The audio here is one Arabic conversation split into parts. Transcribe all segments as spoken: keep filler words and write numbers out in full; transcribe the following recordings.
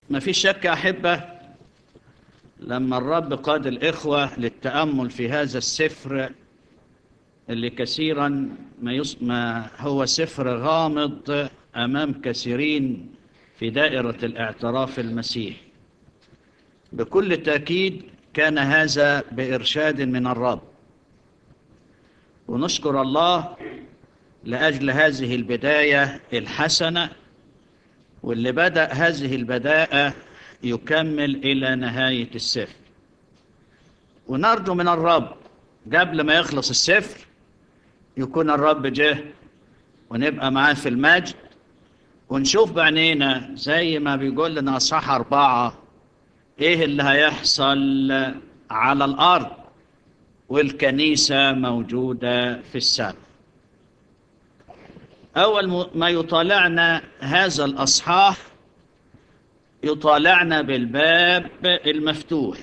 ما في شك يا أحبة، لما الرب قاد الإخوة للتأمل في هذا السفر اللي كثيرا ما, يص... ما هو سفر غامض أمام كثيرين في دائرة الاعتراف المسيحي، بكل تأكيد كان هذا بإرشاد من الرب، ونشكر الله لأجل هذه البداية الحسنة، واللي بدأ هذه البداية يكمل إلى نهاية السفر. ونرجو من الرب قبل ما يخلص السفر يكون الرب جه ونبقى معاه في المجد، ونشوف بعينينا زي ما بيقول لنا أصحاح أربعة إيه اللي هيحصل على الأرض والكنيسة موجودة في السماء. أول ما يطالعنا هذا الأصحاح يطالعنا بالباب المفتوح،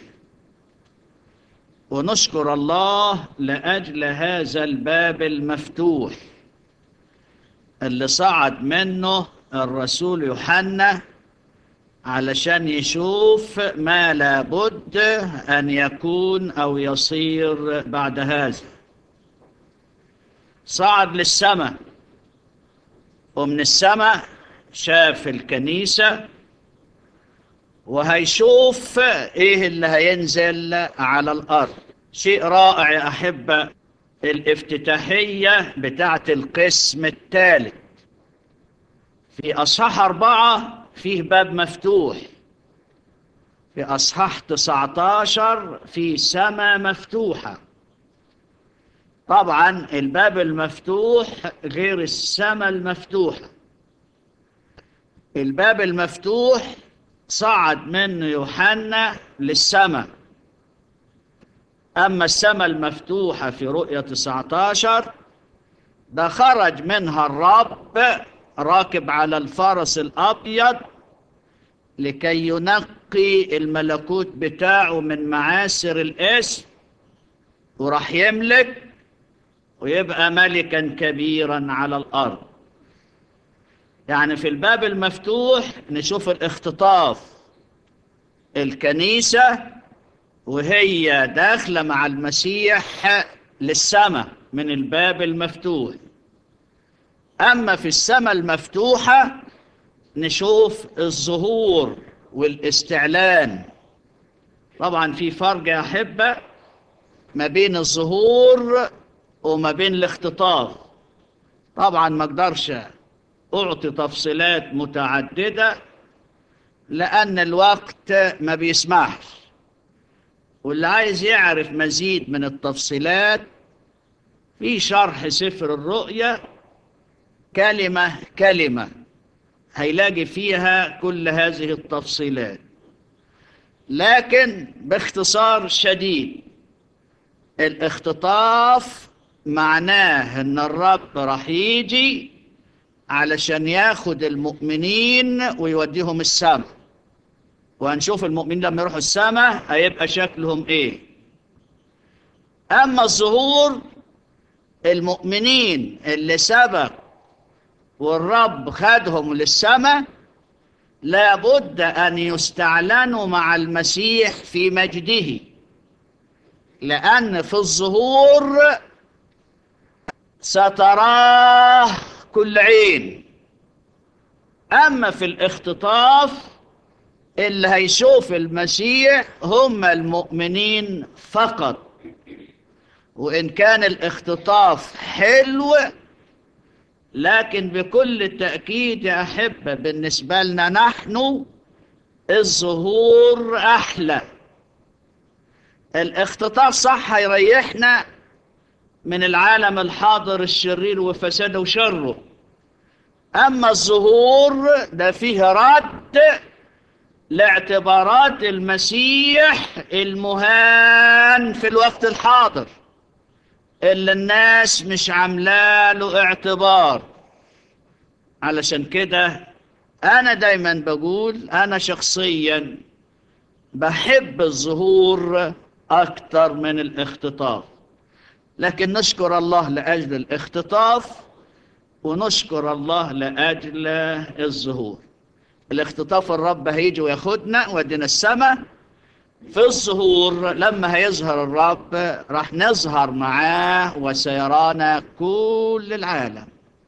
ونشكر الله لأجل هذا الباب المفتوح اللي صعد منه الرسول يوحنا علشان يشوف ما لابد أن يكون أو يصير بعد هذا. صعد للسماء، ومن السماء شاف الكنيسة، وهيشوف ايه اللي هينزل على الارض. شيء رائع يا احبة، الافتتاحية بتاعت القسم الثالث في اصحاح اربعة فيه باب مفتوح، في اصحاح تسعة عشر في سماء مفتوحة. طبعا الباب المفتوح غير السماء المفتوحة. الباب المفتوح صعد منه يوحنا للسماء، أما السماء المفتوحة في رؤية تسعة عشر ده خرج منها الرب راكب على الفرس الأبيض لكي ينقي الملكوت بتاعه من معاسر الاسم، وراح يملك ويبقى ملكا كبيرا على الأرض. يعني في الباب المفتوح نشوف الاختطاف، الكنيسة وهي داخلة مع المسيح للسماء من الباب المفتوح. أما في السماء المفتوحة نشوف الظهور والاستعلان. طبعا في فرق يا أحبة ما بين الظهور وما بين الاختطاف. طبعا ما اقدرش أعطي تفصيلات متعددة لأن الوقت ما بيسمحش، واللي عايز يعرف مزيد من التفصيلات في شرح سفر الرؤيا كلمة كلمة هيلاقي فيها كل هذه التفصيلات. لكن باختصار شديد، الاختطاف معناه ان الرب راح يجي علشان ياخد المؤمنين ويوديهم السماء، وهنشوف المؤمنين لما يروحوا السماء هيبقى شكلهم ايه. اما الظهور، المؤمنين اللي سبق والرب خدهم للسماء لابد ان يستعلنوا مع المسيح في مجده، لان في الظهور ستراه كل عين. اما في الاختطاف اللي هيشوف المسيح هم المؤمنين فقط. وان كان الاختطاف حلو، لكن بكل تأكيد يا أحبة بالنسبة لنا نحن الظهور أحلى. الاختطاف صح هيريحنا من العالم الحاضر الشرير وفساده وشره، أما الظهور ده فيه رد لاعتبارات المسيح المهان في الوقت الحاضر اللي الناس مش عاملاله اعتبار. علشان كده أنا دايما بقول أنا شخصيا بحب الظهور أكتر من الاختطاف، لكن نشكر الله لأجل الاختطاف ونشكر الله لأجل الظهور. الاختطاف الرب هيجي وياخدنا ودينا السماء. في الظهور لما هيظهر الرب راح نظهر معاه وسيرانا كل العالم.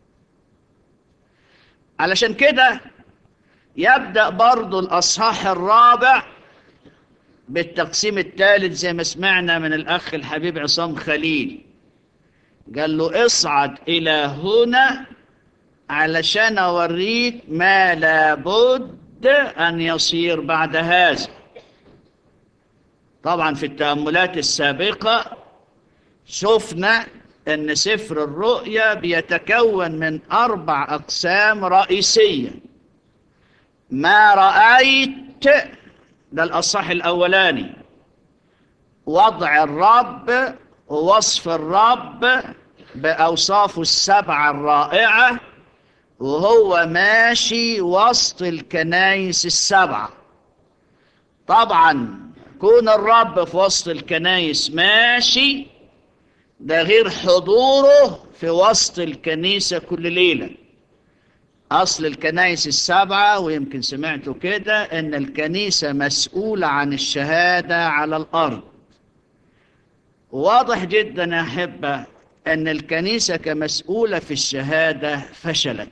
علشان كده يبدأ برضو الأصحاح الرابع بالتقسيم الثالث زي ما سمعنا من الأخ الحبيب عصام خليل. قال له اصعد إلى هنا علشان أوريك ما لابد أن يصير بعد هذا. طبعا في التأملات السابقة شفنا أن سفر الرؤيا بيتكون من أربع أقسام رئيسية. ما رأيت، ده الأصحاح الأولاني، وضع الرب ووصف الرب بأوصافه السبعة الرائعة وهو ماشي وسط الكنائس السبعة. طبعا كون الرب في وسط الكنائس ماشي ده غير حضوره في وسط الكنيسة كل ليلة. أصل الكنائس السبعة، ويمكن سمعتوا كده، أن الكنيسة مسؤولة عن الشهادة على الأرض. واضح جدا يا أحبة أن الكنيسة كمسؤولة في الشهادة فشلت،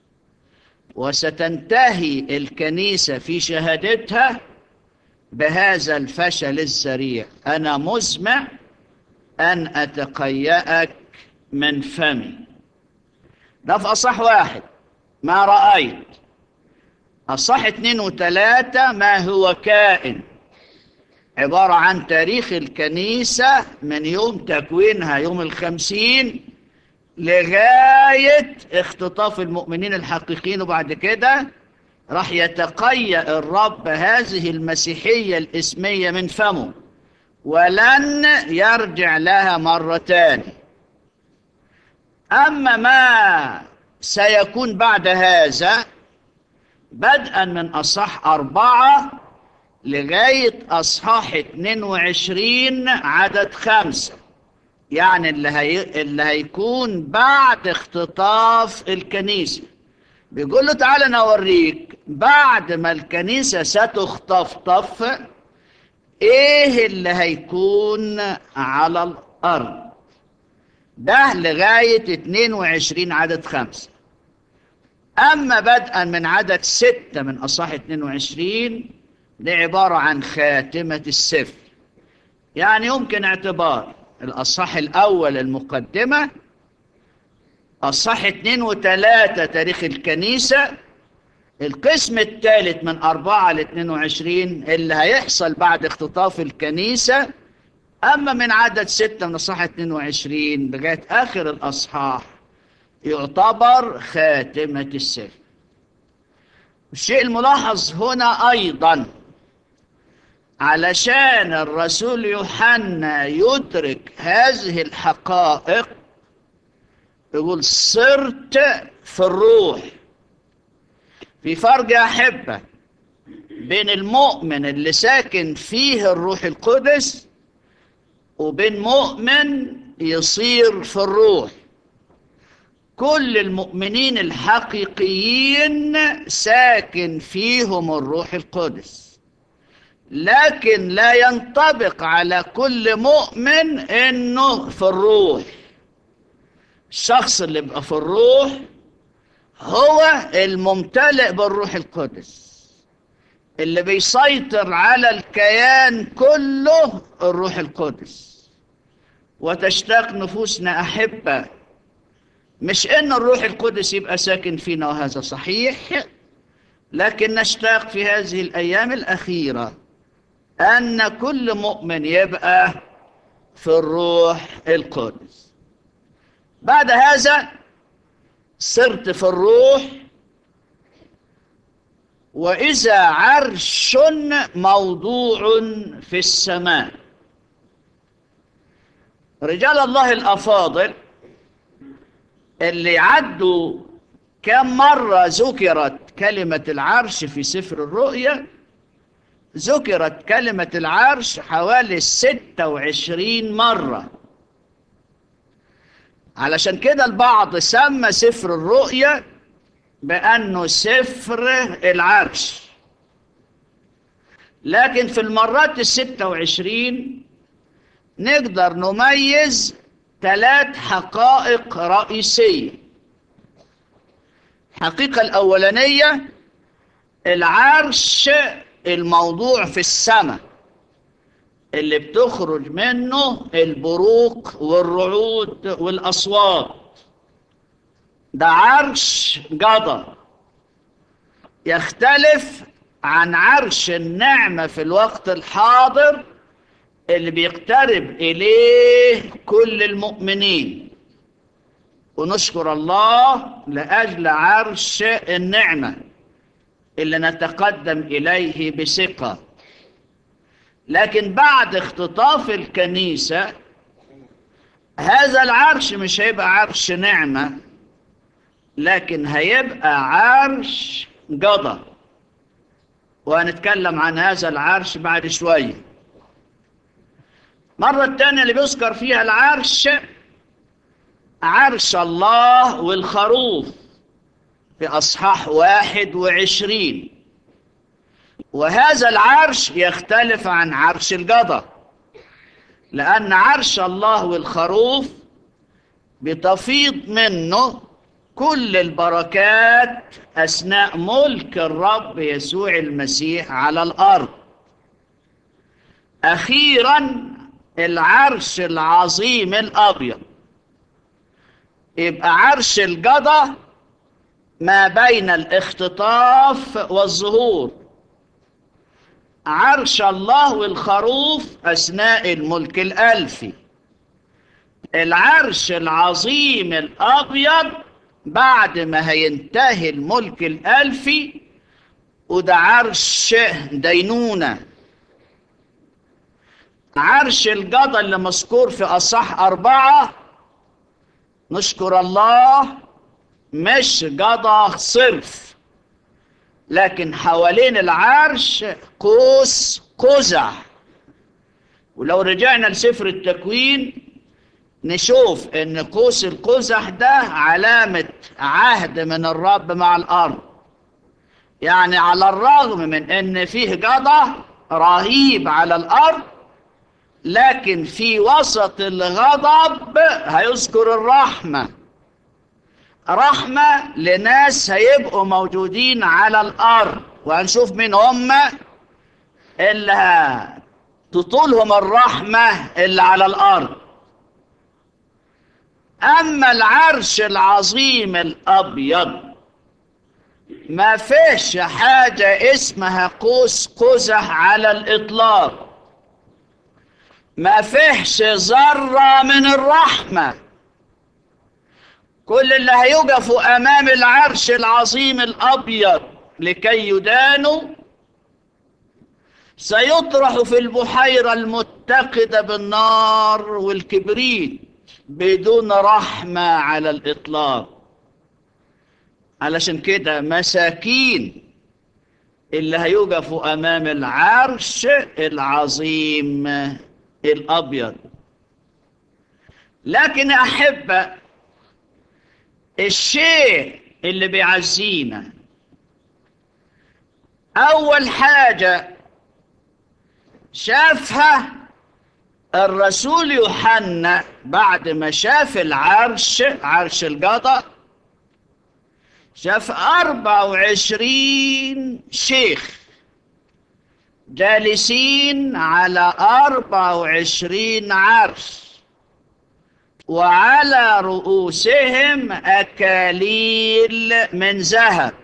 وستنتهي الكنيسة في شهادتها بهذا الفشل الذريع. أنا مزمع أن أتقيأك من فمي. ده في أصح واحد ما رأيت. أصح اثنين وثلاثة ما هو كائن، عبارة عن تاريخ الكنيسة من يوم تكوينها يوم الخمسين لغاية اختطاف المؤمنين الحقيقيين، وبعد كده راح يتقيأ الرب هذه المسيحية الإسمية من فمه ولن يرجع لها مرة تاني. أما ما سيكون بعد هذا بدءا من أصحاح أربعة لغاية أصحاح اثنين وعشرين عدد خمسة، يعني اللي, هي... اللي هيكون بعد اختطاف الكنيسة. بيقول له تعالى نوريك بعد ما الكنيسة ستختطف ايه اللي هيكون على الأرض. ده لغاية اثنين وعشرين عدد خمسة. أما بدءا من عدد ستة من أصحاح اثنين وعشرين ده عبارة عن خاتمة السفر. يعني يمكن اعتبار الأصحاح الأول المقدمة، أصحاح اثنين وثلاثة تاريخ الكنيسة، القسم الثالث من أربعة ل اثنين وعشرين اللي هيحصل بعد اختطاف الكنيسة. أما من عدد ستة من أصحاح اثنين وعشرين لغاية آخر الأصحاح يعتبر خاتمة السفر. الشيء الملاحظ هنا أيضا علشان الرسول يوحنا يدرك هذه الحقائق يقول صرت في الروح. في فرق يا أحبة بين المؤمن اللي ساكن فيه الروح القدس وبين مؤمن يصير في الروح. كل المؤمنين الحقيقيين ساكن فيهم الروح القدس، لكن لا ينطبق على كل مؤمن انه في الروح. الشخص اللي بقى في الروح هو الممتلئ بالروح القدس، اللي بيسيطر على الكيان كله الروح القدس. وتشتاق نفوسنا أحبة مش ان الروح القدس يبقى ساكن فينا، وهذا صحيح، لكن نشتاق في هذه الأيام الأخيرة أن كل مؤمن يبقى في الروح القدس. بعد هذا صرت في الروح وإذا عرش موضوع في السماء. رجال الله الأفاضل اللي عدوا كم مرة ذكرت كلمة العرش في سفر الرؤيا، ذكرت كلمة العرش حوالي ستة وعشرين مرة. علشان كده البعض سمى سفر الرؤيا بأنه سفر العرش، لكن في المرات الستة وعشرين نقدر نميز ثلاث حقائق رئيسية. الحقيقة الأولانية العرش الموضوع في السماء اللي بتخرج منه البروق والرعود والأصوات، ده عرش قضى، يختلف عن عرش النعمة في الوقت الحاضر اللي بيقترب إليه كل المؤمنين، ونشكر الله لأجل عرش النعمة اللي نتقدم إليه بثقة. لكن بعد اختطاف الكنيسة هذا العرش مش هيبقى عرش نعمة، لكن هيبقى عرش قضى، وهنتكلم عن هذا العرش بعد شوية. مرة الثانية اللي بيذكر فيها العرش عرش الله والخروف في أصحاح واحد وعشرين، وهذا العرش يختلف عن عرش القضى، لأن عرش الله والخروف بتفيض منه كل البركات أثناء ملك الرب يسوع المسيح على الأرض. أخيرا العرش العظيم الأبيض يبقى عرش القضى ما بين الاختطاف والظهور، عرش الله والخروف أثناء الملك الألفي، العرش العظيم الأبيض بعد ما هينتهي الملك الألفي، وده عرش دينونة. عرش القضى اللي مذكور في أصحاح أربعة نشكر الله مش قضى صرف، لكن حوالين العرش قوس قزح. ولو رجعنا لسفر التكوين نشوف ان قوس القزح ده علامة عهد من الرب مع الارض، يعني على الرغم من ان فيه قضى رهيب على الارض، لكن في وسط الغضب هيذكر الرحمة، رحمة لناس هيبقوا موجودين على الارض، وهنشوف مين هم اللي تطولهم الرحمة اللي على الارض. أما العرش العظيم الأبيض ما فيش حاجة اسمها قوس قزح على الإطلاق، ما فيش ذرة من الرحمة. كل اللي هيقفوا أمام العرش العظيم الأبيض لكي يدانوا سيطرحوا في البحيرة المتقدة بالنار والكبريت بدون رحمة على الإطلاق. علشان كده مساكين اللي هيوقفوا أمام العرش العظيم الأبيض. لكن أحب الشيء اللي بيعزينا أول حاجة شافها الرسول يوحنا بعد ما شاف العرش، عرش القضاء، شاف أربعة وعشرين شيخ جالسين على أربعة وعشرين عرش، وعلى رؤوسهم أكاليل من ذهب،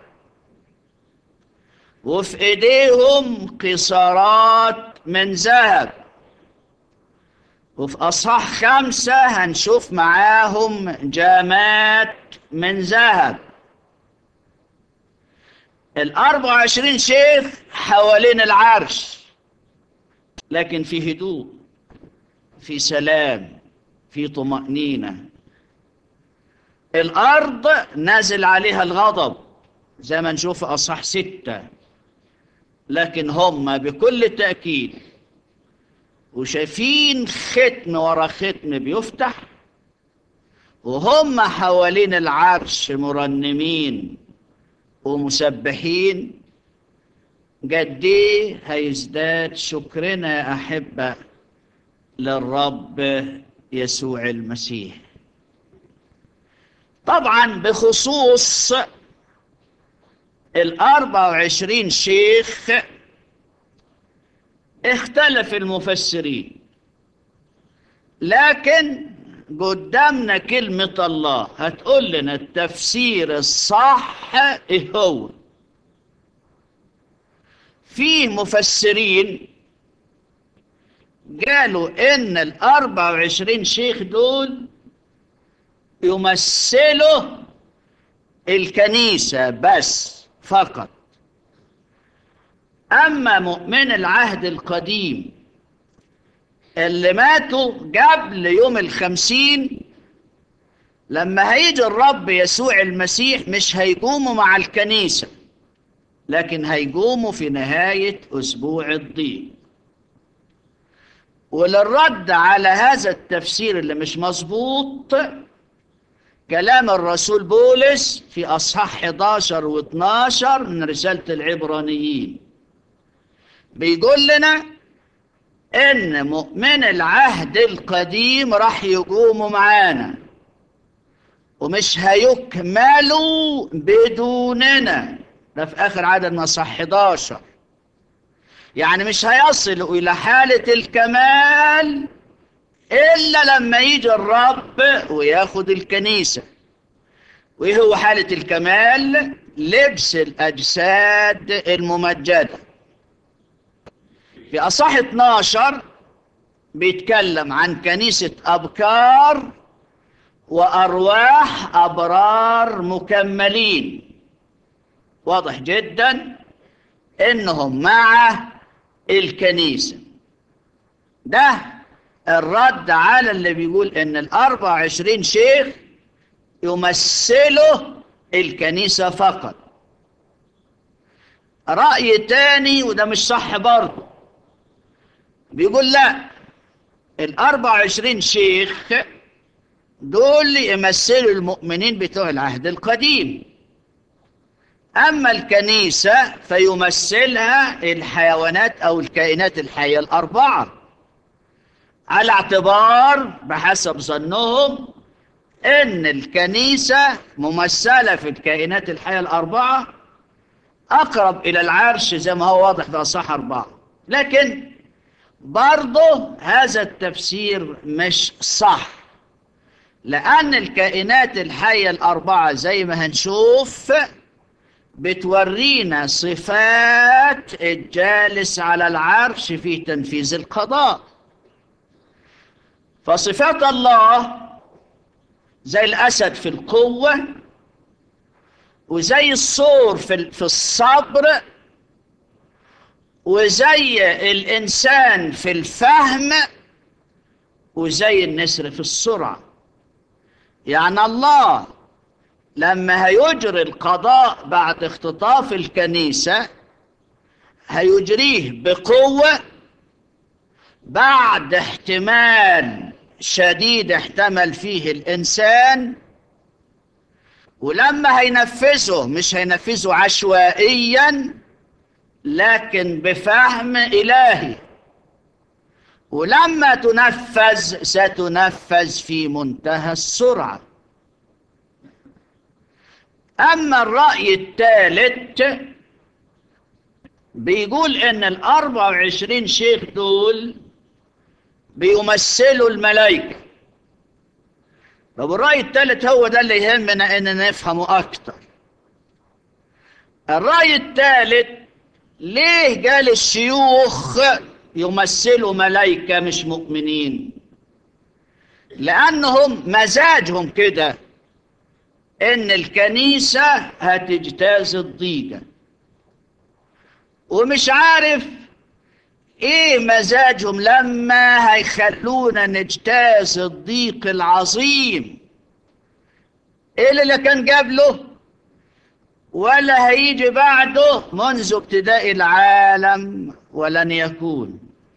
وفي إيديهم قصارات من ذهب. وفي أصحاح خمسة هنشوف معاهم جامات من ذهب. الأربع وعشرين شيخ حوالين العرش، لكن في هدوء، في سلام، في طمأنينة. الأرض نازل عليها الغضب زي ما نشوف في أصحاح ستة، لكن هم بكل تأكيد وشايفين ختم ورا ختم بيفتح، وهم حوالين العرش مرنمين ومسبحين، قد ايه هيزداد شكرنا يا أحبة للرب يسوع المسيح. طبعا بخصوص الأربع وعشرين شيخ اختلف المفسرين، لكن قدامنا كلمة الله هتقول لنا التفسير الصح ايه هو. في مفسرين قالوا ان الاربع وعشرين شيخ دول يمثلوا الكنيسة بس فقط، اما مؤمن العهد القديم اللي ماتوا قبل يوم الخمسين لما هيجي الرب يسوع المسيح مش هيقوموا مع الكنيسة، لكن هيقوموا في نهاية أسبوع الضيق. وللرد على هذا التفسير اللي مش مظبوط كلام الرسول بولس في أصحاح احد عشر و اثناشر من رسالة العبرانيين، بيقول لنا إن مؤمن العهد القديم راح يقوموا معانا ومش هيكملوا بدوننا. ده في آخر عدد من أصحاح احد عشر، يعني مش هيصلوا إلى حالة الكمال إلا لما يجي الرب وياخد الكنيسة. وإيه هو حالة الكمال؟ لبس الأجساد الممجدة. في أصحاح اثناشر بيتكلم عن كنيسة أبكار وأرواح أبرار مكملين. واضح جدا إنهم مع الكنيسة. ده الرد على اللي بيقول إن الأربع وعشرين شيخ يمثلوا الكنيسة فقط. رأي تاني وده مش صح برضه، بيقول لا، الأربع وعشرين شيخ دول يمثلوا المؤمنين بتوع العهد القديم، أما الكنيسة فيمثلها الحيوانات أو الكائنات الحية الأربعة، على اعتبار بحسب ظنهم إن الكنيسة ممثلة في الكائنات الحية الأربعة أقرب إلى العرش زي ما هو واضح في أصحاح أربعة. لكن برضه هذا التفسير مش صح، لأن الكائنات الحية الأربعة زي ما هنشوف بتورينا صفات الجالس على العرش في تنفيذ القضاء. فصفات الله زي الأسد في القوة، وزي الصور في الصبر، وزي الإنسان في الفهم، وزي النسر في السرعة. يعني الله لما هيجري القضاء بعد اختطاف الكنيسة هيجريه بقوة بعد احتمال شديد احتمل فيه الإنسان، ولما هينفذه مش هينفذه عشوائيا لكن بفهم إلهي، ولما تنفذ ستنفذ في منتهى السرعة. أما الرأي الثالث بيقول إن الأربع وعشرين شيخ دول بيمثلوا الملائكة. طب الرأي الثالث هو ده اللي يهمنا إننا نفهمه أكتر. الرأي الثالث ليه قال الشيوخ يمثلوا ملائكة مش مؤمنين؟ لأنهم مزاجهم كده إن الكنيسة هتجتاز الضيقة، ومش عارف إيه مزاجهم لما هيخلونا نجتاز الضيق العظيم إيه اللي كان قبله ولا هيجي بعده منذ ابتداء العالم ولن يكون.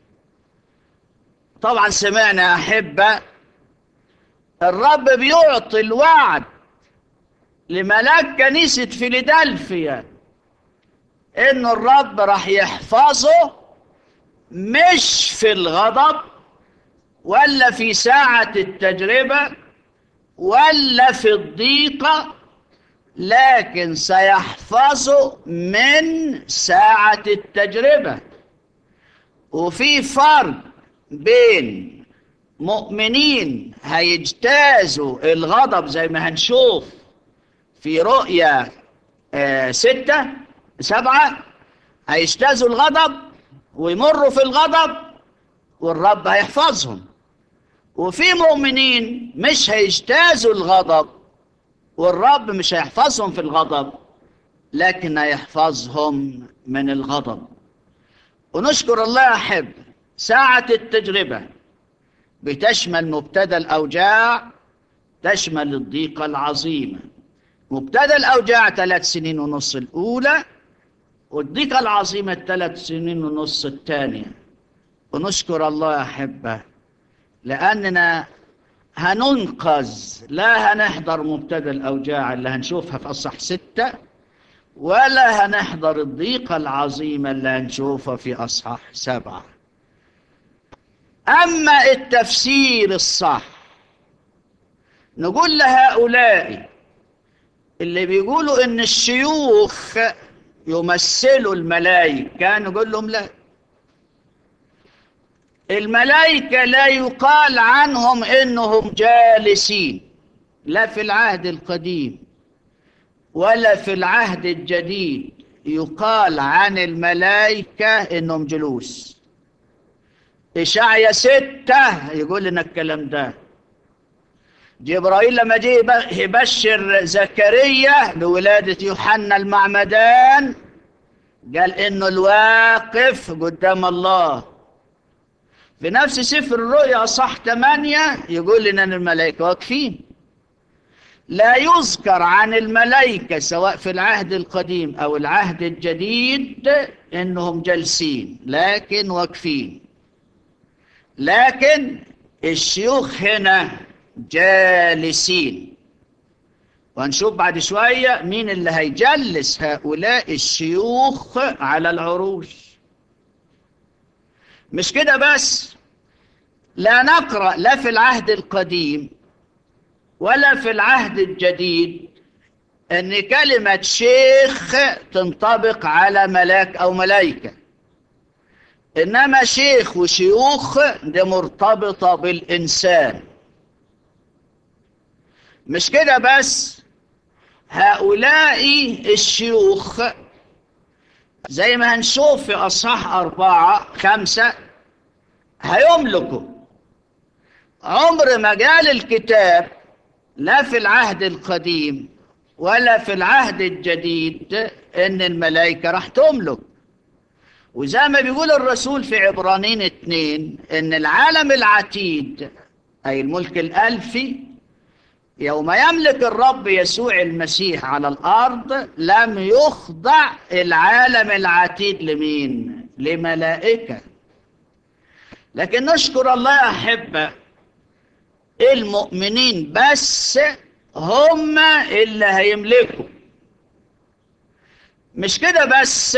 طبعا سمعنا أحبة الرب بيعطي الوعد لملاك كنيسة فيلادلفيا إن الرب راح يحفظه مش في الغضب ولا في ساعة التجربة ولا في الضيقة، لكن سيحفظه من ساعة التجربة. وفي فرق بين مؤمنين هيجتازوا الغضب زي ما هنشوف في رؤيا آه ستة سبعة، هيجتازوا الغضب ويمروا في الغضب والرب هيحفظهم. وفي مؤمنين مش هيجتازوا الغضب والرب مش هيحفظهم في الغضب، لكن هيحفظهم من الغضب. ونشكر الله أحب، ساعة التجربة بتشمل مبتدى الأوجاع، تشمل الضيقة العظيمة. مبتدى الأوجاع ثلاث سنين ونص الأولى، والضيقة العظيمة الثلاث سنين ونص الثانية. ونشكر الله أحبه لأننا هننقذ، لا هنحضر مبتدى الأوجاع اللي هنشوفها في أصح ستة، ولا هنحضر الضيقة العظيمة اللي هنشوفها في أصحاح سبعة. أما التفسير الصح نقول لهؤلاء اللي بيقولوا إن الشيوخ يمثلوا الملائكة، نقول لهم لا، الملائكة لا يقال عنهم إنهم جالسين، لا في العهد القديم ولا في العهد الجديد يقال عن الملائكة إنهم جلوس. إشعيا ستة يقول لنا الكلام ده. جبرائيل لما جه يبشر زكريا بولادة يوحنا المعمدان قال إنه الواقف قدام الله. في نفس سفر الرؤيا أصح ثمانية يقول لنا أن الملائكة واقفين. لا يذكر عن الملائكة سواء في العهد القديم أو العهد الجديد إنهم جالسين، لكن واقفين. لكن الشيوخ هنا جالسين، وهنشوف بعد شوية مين اللي هيجلس هؤلاء الشيوخ على العروش. مش كده بس، لا نقرأ لا في العهد القديم ولا في العهد الجديد أن كلمة شيخ تنطبق على ملاك أو ملائكة، إنما شيخ وشيوخ دي مرتبطة بالإنسان. مش كده بس، هؤلاء الشيوخ زي ما هنشوف في أصحاح أربعة خمسة هيملكوا. عمر ما قال الكتاب لا في العهد القديم ولا في العهد الجديد إن الملائكة راح تملك. وزي ما بيقول الرسول في عبرانيين اتنين إن العالم العتيد أي الملك الألفي يوم يملك الرب يسوع المسيح على الأرض لم يخضع العالم العتيد لمين؟ لملائكة. لكن نشكر الله أحبة، المؤمنين بس هم اللي هيملكوا. مش كده بس،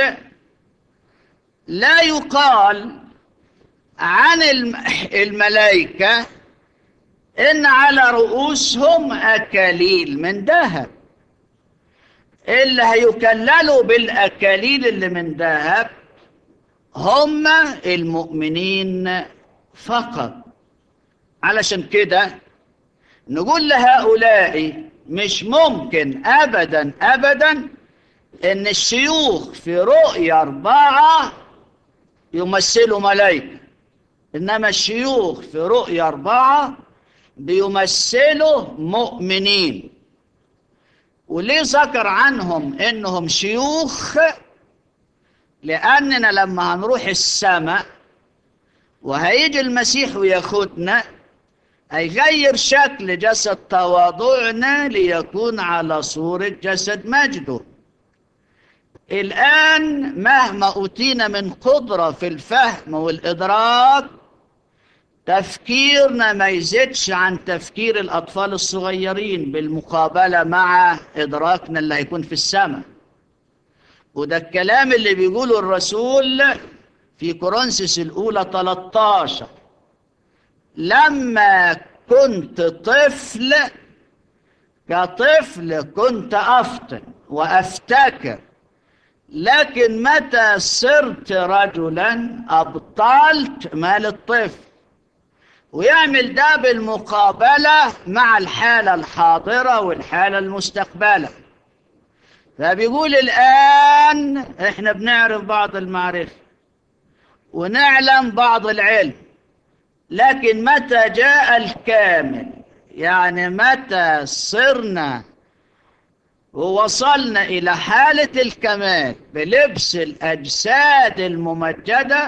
لا يقال عن الملائكة إن على رؤوسهم أكاليل من ذهب. اللي هيكللوا بالأكاليل اللي من ذهب هم المؤمنين فقط. علشان كده نقول لهؤلاء مش ممكن أبدا أبدا إن الشيوخ في رؤيا أربعة يمثلوا ملائكة، إنما الشيوخ في رؤيا أربعة بيمثلوا مؤمنين. وليه ذكر عنهم إنهم شيوخ؟ لأننا لما هنروح السماء وهيجي المسيح وياخدنا هيغير شكل جسد تواضعنا ليكون على صورة جسد مجده. الآن مهما أوتينا من قدرة في الفهم والإدراك تفكيرنا ما يزيدش عن تفكير الأطفال الصغيرين بالمقابلة مع إدراكنا اللي هيكون في السماء. وده الكلام اللي بيقوله الرسول في كورنثوس الأولى ثلاثة عشر: لما كنت طفل كطفل كنت أفطن وأفتكر، لكن متى صرت رجلا أبطلت ما للطفل. ويعمل ده بالمقابلة مع الحالة الحاضرة والحالة المستقبلة. فبيقول الآن احنا بنعرف بعض المعرفة ونعلم بعض العلم، لكن متى جاء الكامل، يعني متى صرنا ووصلنا إلى حالة الكمال بلبس الأجساد الممجدة،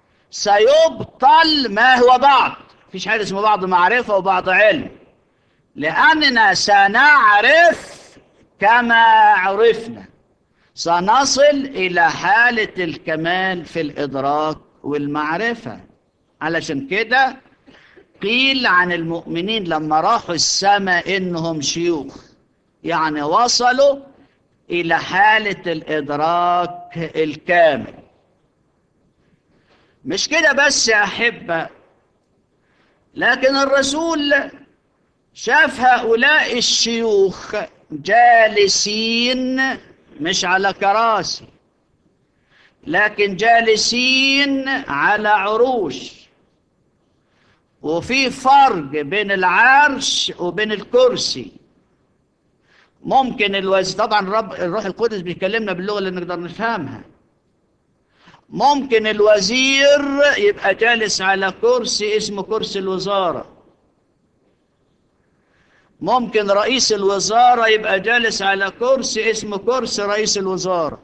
سيبطل ما هو بعض. مفيش حاجة اسمه بعض معرفة وبعض علم، لأننا سنعرف كما عرفنا، سنصل إلى حالة الكمال في الإدراك والمعرفة. علشان كده قيل عن المؤمنين لما راحوا السماء إنهم شيوخ، يعني وصلوا إلى حالة الإدراك الكامل. مش كده بس يا أحبة، لكن الرسول شاف هؤلاء الشيوخ جالسين مش على كراسي، لكن جالسين على عروش. وفي فرق بين العرش وبين الكرسي. ممكن الوزير، طبعا الرب الروح القدس بيكلمنا باللغة اللي نقدر نفهمها، ممكن الوزير يبقى جالس على كرسي اسمه كرسي الوزارة، ممكن رئيس الوزارة يبقى جالس على كرسي اسمه كرسي رئيس الوزارة.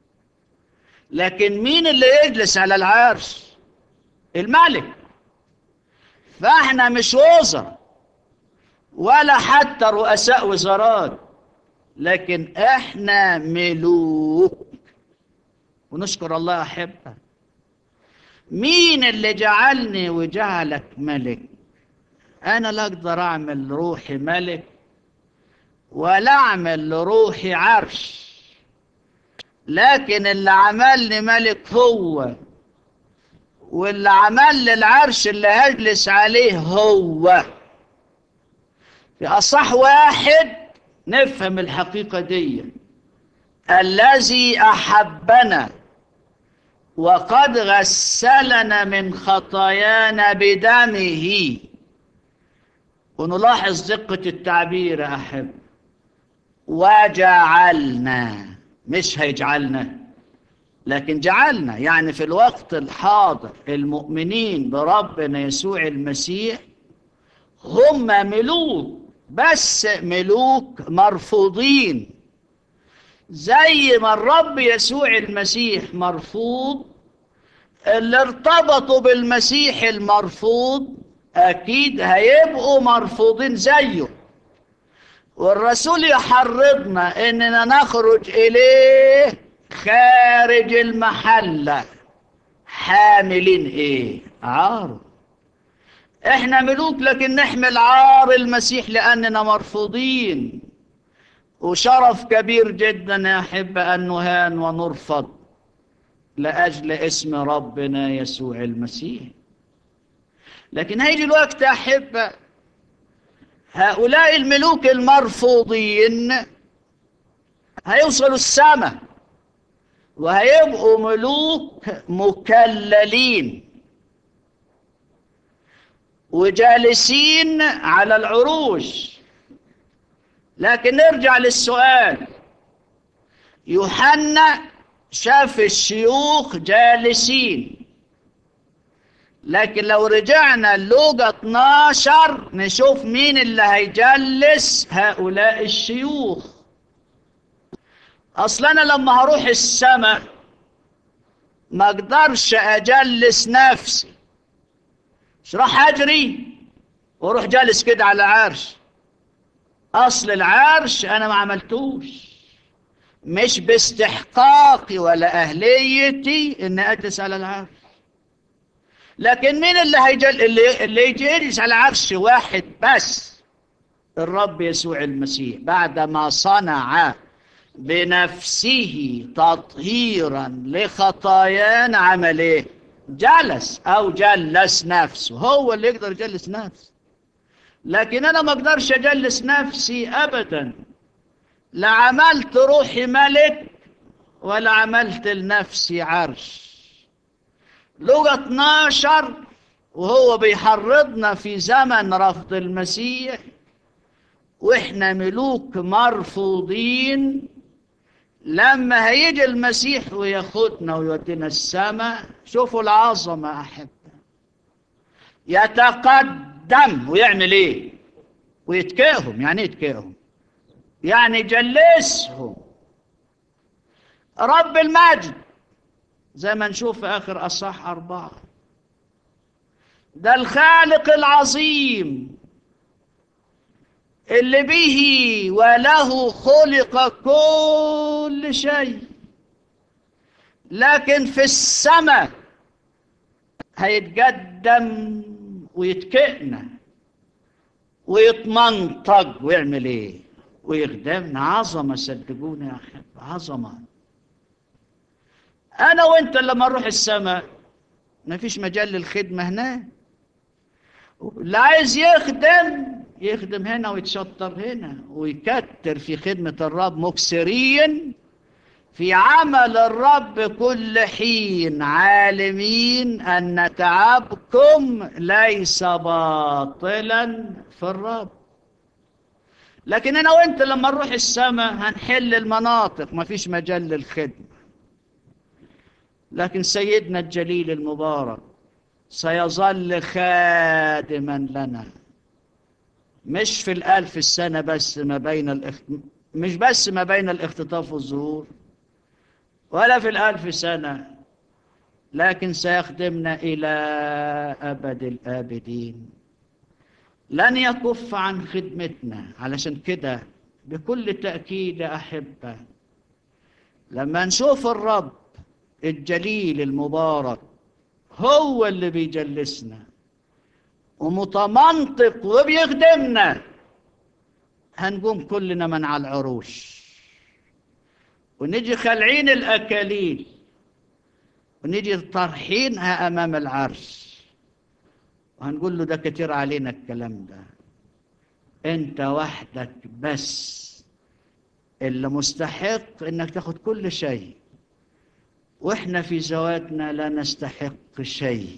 لكن مين اللي يجلس على العرش؟ الملك. فاحنا مش وزراء ولا حتى رؤساء وزارات، لكن احنا ملوك. ونشكر الله أحبه. مين اللي جعلني وجعلك ملك؟ أنا لا أقدر أعمل لروحي ملك ولا أعمل لروحي عرش، لكن اللي عملني ملك هو، واللي عمل لي العرش اللي هجلس عليه هو. في أصح واحد نفهم الحقيقة دي: الذي أحبنا وقد غسلنا من خطايانا بدمه. ونلاحظ دقة التعبير يا أحب، وجعلنا، مش هيجعلنا لكن جعلنا. يعني في الوقت الحاضر المؤمنين بربنا يسوع المسيح هم ملوك، بس ملوك مرفوضين. زي ما الرب يسوع المسيح مرفوض، اللي ارتبطوا بالمسيح المرفوض أكيد هيبقوا مرفوضين زيه. والرسول يحرضنا إننا نخرج إليه خارج المحلة حاملين إيه؟ عار. إحنا ملوك لكن نحمل عار المسيح لأننا مرفوضين. وشرف كبير جدا يا أحبة أن نهان ونرفض لأجل اسم ربنا يسوع المسيح. لكن هيجي الوقت يا أحبة، هؤلاء الملوك المرفوضين هيوصلوا السماء وهيبقوا ملوك مكللين وجالسين على العروش. لكن نرجع للسؤال، يوحنا شاف الشيوخ جالسين، لكن لو رجعنا لوقا اثناشر نشوف مين اللي هيجلس هؤلاء الشيوخ. اصلا انا لما هروح السماء ما اقدرش اجلس نفسي، مش راح اجري واروح جالس كده على عرش. اصل العرش انا ما عملتوش، مش باستحقاقي ولا اهليتي ان اجلس على العرش، لكن مين اللي هيجل اللي, اللي يجلس على عرش واحد بس؟ الرب يسوع المسيح، بعدما صنع بنفسه تطهيرا لخطايانا عمل ايه؟ جلس او جلس نفسه. هو اللي يقدر يجلس نفسه، لكن انا ما اقدرش اجلس نفسي ابدا. لا عملت روحي ملك ولا عملت لنفسي عرش. لغة اتناشر وهو بيحرضنا في زمن رفض المسيح واحنا ملوك مرفوضين، لما هيجي المسيح وياخدنا ويودينا السماء، شوفوا العظمة أحبة، يتقدم ويعمل ايه؟ ويتكئهم. يعني يتكئهم يعني يجلسهم. رب المجد زي ما نشوف في آخر أصحاح أربعة، ده الخالق العظيم اللي به وله خلق كل شيء، لكن في السماء هيتقدم ويتكئنا ويتمنطق ويعمل ايه؟ ويخدمنا. عظمة، صدقوني يا أحب، عظمة. أنا وأنت لما نروح السماء ما فيش مجال للخدمة هناك. اللي عايز يخدم يخدم هنا ويتشطر هنا ويكتر في خدمة الرب، مكسرين في عمل الرب كل حين، عالمين أن تعبكم ليس باطلا في الرب. لكن أنا وأنت لما نروح السماء هنحل المناطق، ما فيش مجال للخدمة. لكن سيدنا الجليل المبارك سيظل خادما لنا، مش في الألف السنة بس ما بين الاخت... مش بس ما بين الاختطاف والظهور، ولا في الألف سنة، لكن سيخدمنا إلى أبد الآبدين. لن يكف عن خدمتنا. علشان كده بكل تأكيد يا أحبة، لما نشوف الرب الجليل المبارك هو اللي بيجلسنا ومتمنطق وبيخدمنا، هنقوم كلنا من على العروش ونجي خلعين الأكاليل ونجي طرحينها أمام العرش، وهنقول له ده كتير علينا الكلام ده، أنت وحدك بس اللي مستحق إنك تاخد كل شيء، وإحنا في ذواتنا لا نستحق شيء،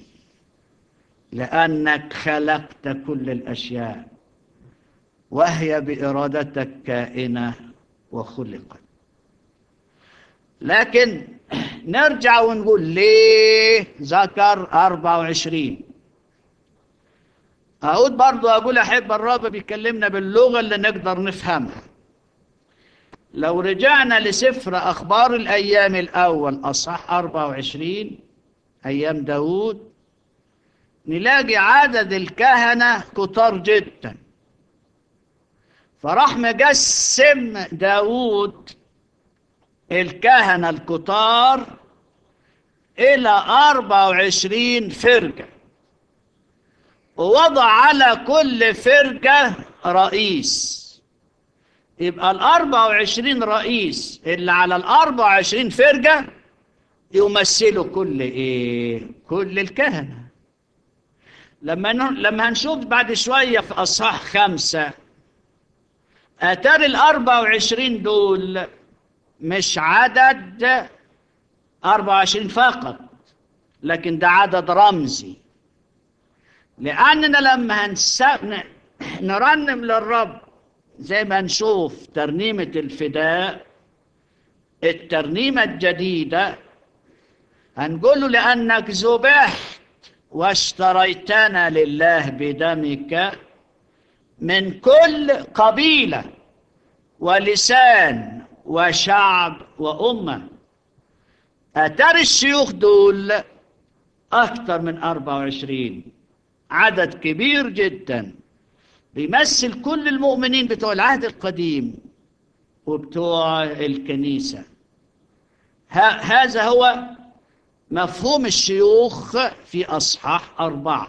لأنك خلقت كل الأشياء وهي بإرادتك كائنة وخلقت. لكن نرجع ونقول ليه ذكر أربعة وعشرين. أعود برضو أقول أحب الرب بيكلمنا باللغة اللي نقدر نفهمها. لو رجعنا لسفر أخبار الأيام الأول أصحاح أربعة وعشرين أيام داود، نلاقي عدد الكهنة كتار جدا. فراح مقسم داود الكهنة الكتار إلى أربعة وعشرين فرقة، ووضع على كل فرقة رئيس. يبقى الأربعة وعشرين رئيس اللي على الأربعة وعشرين فرقة يمثلوا كل إيه؟ كل الكهنة. لما لما هنشوف بعد شوية في أصحاح خمسة، أتاري الأربعة وعشرين دول مش عدد أربعة وعشرين فقط، لكن ده عدد رمزي. لأننا لما هنس... نرنم للرب زي ما نشوف ترنيمة الفداء، الترنيمة الجديدة، هنقول له لأنك ذبحت واشتريتنا لله بدمك من كل قبيلة ولسان وشعب وأمة. أتاري الشيوخ دول أكثر من أربعة وعشرين، عدد كبير جدا بيمثل كل المؤمنين بتوع العهد القديم وبتوع الكنيسة. هذا هو مفهوم الشيوخ في أصحاح أربعة.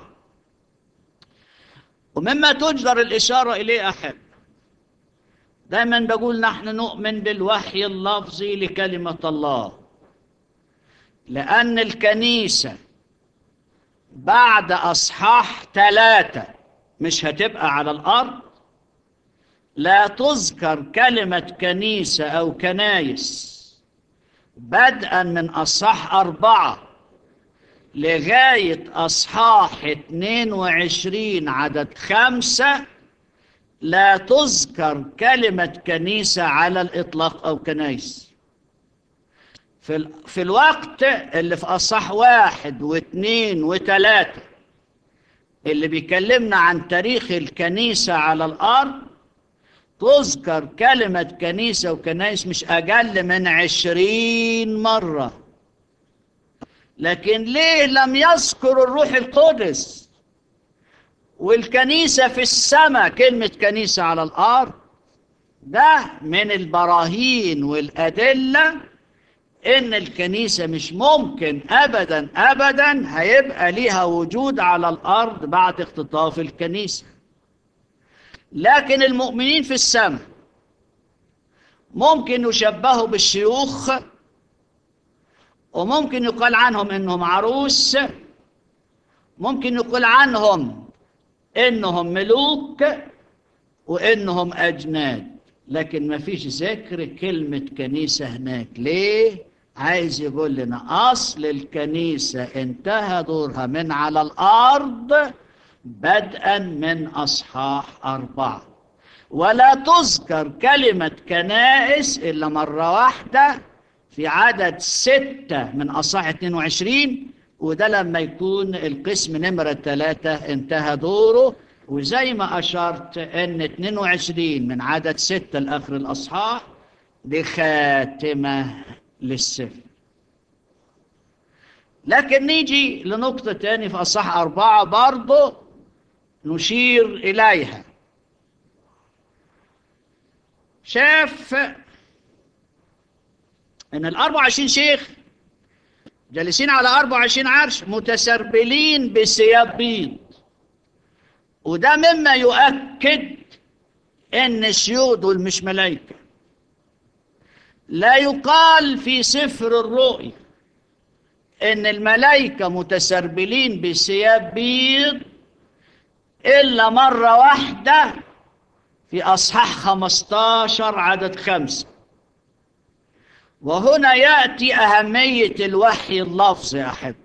ومما تجدر الإشارة إليه أحب، دائما بقول نحن نؤمن بالوحي اللفظي لكلمة الله، لأن الكنيسة بعد أصحاح ثلاثة مش هتبقى على الأرض، لا تذكر كلمة كنيسة أو كنايس بدءا من أصحاح أربعة لغاية أصحاح اثنين وعشرين عدد خمسة، لا تذكر كلمة كنيسة على الإطلاق أو كنايس. في, ال... في الوقت اللي في أصحاح واحد واثنين وثلاثة اللي بيكلمنا عن تاريخ الكنيسة على الأرض، تذكر كلمة كنيسة وكنايس مش أقل من عشرين مرة. لكن ليه لم يذكر الروح القدس والكنيسة في السماء كلمة كنيسة على الأرض؟ ده من البراهين والأدلة إن الكنيسة مش ممكن أبدا أبدا هيبقى ليها وجود على الأرض بعد اختطاف الكنيسة. لكن المؤمنين في السماء ممكن يشبهوا بالشيوخ، وممكن يقال عنهم إنهم عروس، ممكن يقال عنهم إنهم ملوك وإنهم أجناد، لكن ما فيش ذكر كلمة كنيسة هناك. ليه؟ عايز يقول لنا أصل الكنيسة انتهى دورها من على الأرض بدءا من أصحاح أربعة، ولا تذكر كلمة كنائس إلا مرة واحدة في عدد ستة من أصحاح اثنين وعشرين، وده لما يكون القسم نمرة ثلاثة انتهى دوره. وزي ما أشرت أن اثنين وعشرين من عدد ستة لآخر الأصحاح دي خاتمة للسفر. لكن نيجي لنقطة تاني في أصحاح أربعة برضو نشير إليها. شاف أن الأربع وعشرين شيخ جالسين على أربع وعشرين عرش متسربلين بثياب بيض، وده مما يؤكد أن الشيوخ دول مش ملائكة. لا يقال في سفر الرؤيا أن الملائكة متسربلين بثياب بيض إلا مرة واحدة في أصحاح خمسة عشر عدد خمسة. وهنا يأتي أهمية الوحي اللفظي يا أحب،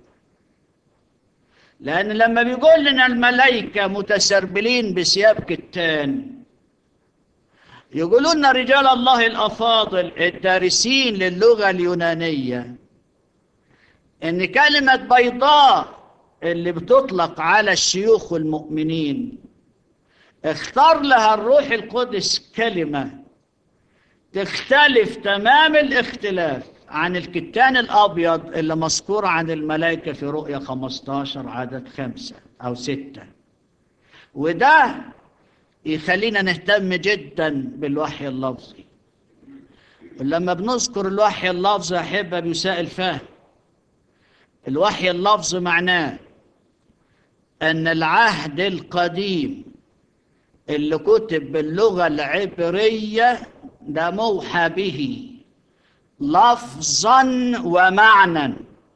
لأن لما بيقول لنا الملائكة متسربلين بثياب كتان، يقولون لنا رجال الله الأفاضل الدارسين للغة اليونانية إن كلمة بيضاء اللي بتطلق على الشيوخ المؤمنين اختار لها الروح القدس كلمة تختلف تمام الاختلاف عن الكتان الأبيض اللي مذكور عن الملائكة في رؤيا خمسة عشر عدد خمسة أو ستة. وده يخلينا نهتم جدا بالوحي اللفظي. ولما بنذكر الوحي اللفظي أحب بيساء الفهم. الوحي اللفظي معناه أن العهد القديم اللي كتب باللغة العبرية ده موحى به لفظا ومعنى،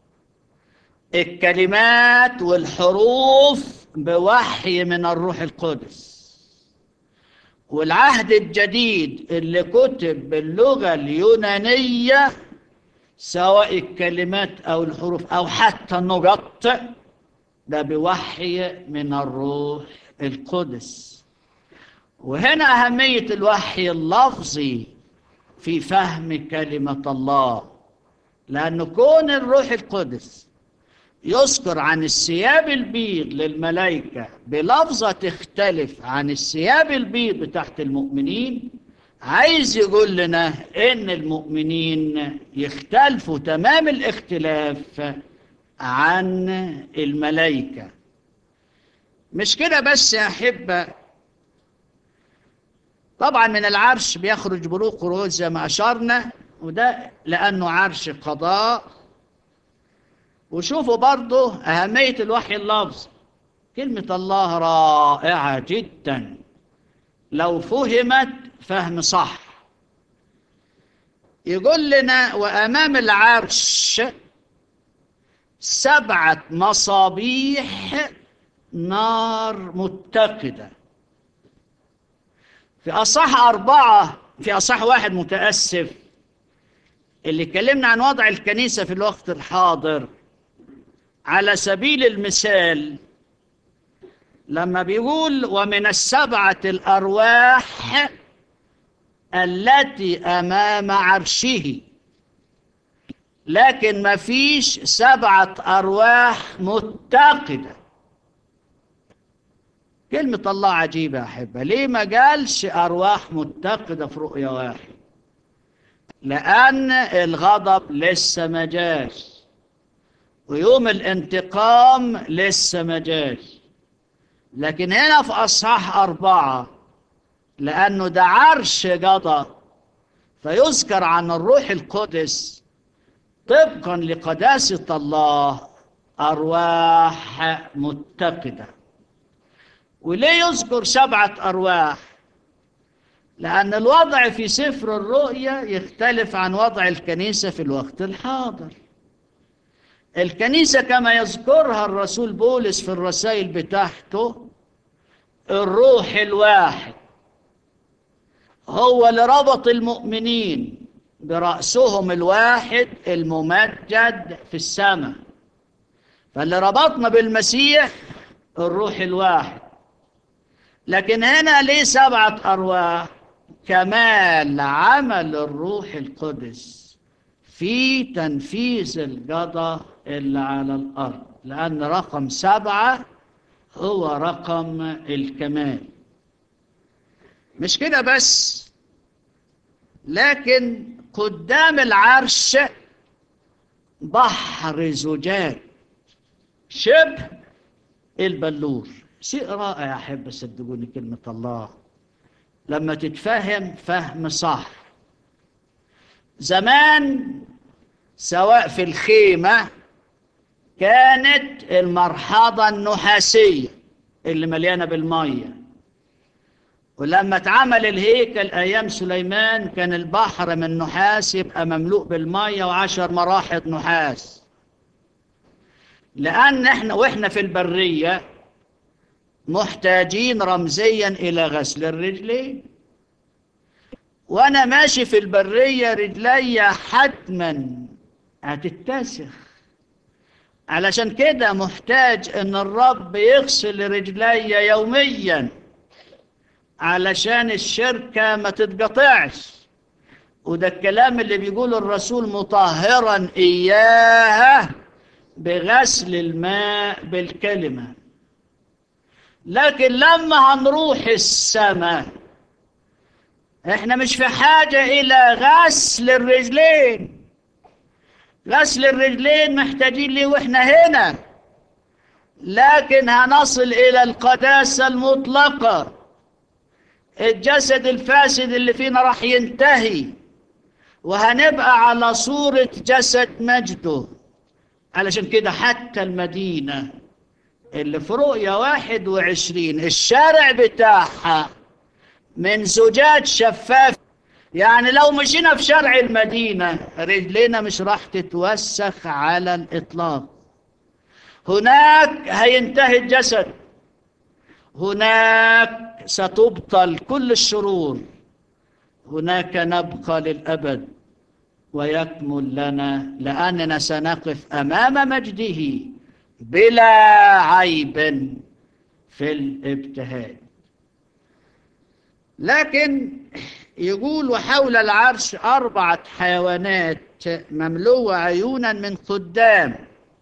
الكلمات والحروف بوحي من الروح القدس. والعهد الجديد اللي كتب باللغة اليونانية سواء الكلمات أو الحروف أو حتى النقط ده بوحي من الروح القدس. وهنا أهمية الوحي اللفظي في فهم كلمة الله، لأن كون الروح القدس يذكر عن الثياب البيض للملائكة بلفظة تختلف عن الثياب البيض بتاعت المؤمنين، عايز يقول لنا إن المؤمنين يختلفوا تمام الاختلاف عن الملائكة. مش كده بس يا أحبة، طبعا من العرش بيخرج بروق خروج زي ما أشرنا، وده لأنه عرش قضاء وشوفوا برضو أهمية الوحي اللفظي. كلمة الله رائعة جدا لو فهمت فهم صح. يقول لنا وأمام العرش سبعة مصابيح نار متقدة. في أصح أربعة في أصح واحد متأسف اللي كلمنا عن وضع الكنيسة في الوقت الحاضر، على سبيل المثال لما بيقول ومن السبعة الأرواح التي أمام عرشه، لكن ما فيش سبعة أرواح متقدة. كلمة الله عجيبة يا أحبة. ليه ما قالش أرواح متقدة في رؤيا واحد؟ لأن الغضب لسه ما جاش، ويوم الانتقام لسه ما جاش. لكن هنا في أصحاح أربعة لأنه ده عرش غضب، فيذكر عن الروح القدس طبقا لقداسة الله أرواح متقدة. وليه يذكر سبعة أرواح؟ لأن الوضع في سفر الرؤيا يختلف عن وضع الكنيسة في الوقت الحاضر. الكنيسة كما يذكرها الرسول بولس في الرسائل بتاعته الروح الواحد هو اللي ربط المؤمنين برأسهم الواحد الممجد في السماء. فاللي ربطنا بالمسيح الروح الواحد. لكن هنا ليه سبعة أرواح؟ كمال عمل الروح القدس في تنفيذ القضاء اللي على الأرض، لأن رقم سبعة هو رقم الكمال. مش كده بس، لكن قدام العرش بحر زجاج شبه البلور. شيء رائع يا أحب، صدقوني كلمة الله لما تتفهم فهم صح. زمان سواء في الخيمة كانت المرحاضة النحاسية اللي مليانة بالمية، ولما اتعمل الهيكل أيام سليمان كان البحر من نحاس يبقى مملوء بالمية وعشر مراحض نحاس. لأن احنا وإحنا في البرية محتاجين رمزيا إلى غسل الرجلين، وأنا ماشي في البرية رجلي حتما هتتسخ. علشان كده محتاج أن الرب يغسل رجلي يوميا علشان الشركة ما تتقطعش. وده الكلام اللي بيقوله الرسول مطهرا إياها بغسل الماء بالكلمة. لكن لما هنروح السماء احنا مش في حاجة إلى غسل الرجلين. غسل الرجلين محتاجين ليه واحنا هنا، لكن هنصل إلى القداسة المطلقة. الجسد الفاسد اللي فينا راح ينتهي وهنبقى على صورة جسد مجده. علشان كده حتى المدينة اللي في رؤيا واحد وعشرين الشارع بتاعها من زجاج شفاف، يعني لو مشينا في شارع المدينة رجلنا مش راح تتوسخ على الإطلاق. هناك هينتهي الجسد، هناك ستبطل كل الشرور، هناك نبقى للأبد ويكمل لنا، لأننا سنقف أمام مجده بلا عيب في الابتهاج. لكن يقول وحول العرش أربعة حيوانات مملوءة عيونا من قدام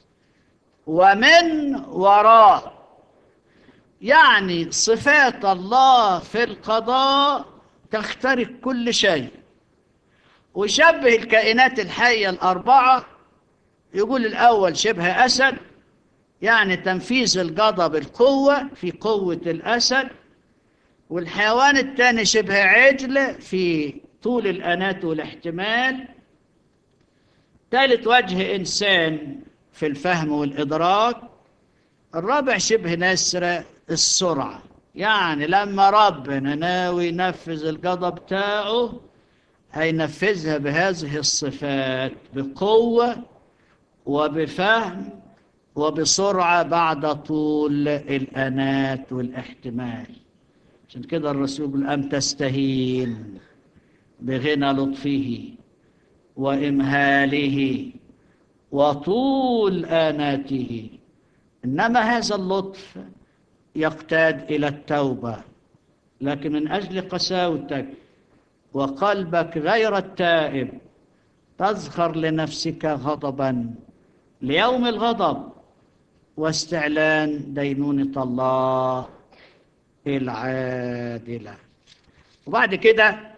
ومن وراء. يعني صفات الله في القضاء تخترق كل شيء. وشبه الكائنات الحية الأربعة، يقول الأول شبه أسد، يعني تنفيذ القضاء بالقوة في قوة الأسد. والحيوان الثاني شبه عجل في طول الأنات والاحتمال. ثالث وجه إنسان في الفهم والإدراك. الرابع شبه نسر السرعة، يعني لما ربنا ناوي ينفذ القضاء بتاعه هينفذها بهذه الصفات، بقوة وبفهم وبسرعة بعد طول الأنات والاحتمال. عشان كده الرسول يقول أم تستهين بغنى لطفه وإمهاله وطول آناته، إنما هذا اللطف يقتاد إلى التوبة، لكن من أجل قساوتك وقلبك غير التائب تزخر لنفسك غضبا ليوم الغضب واستعلان دينونة الله العادلة. وبعد كده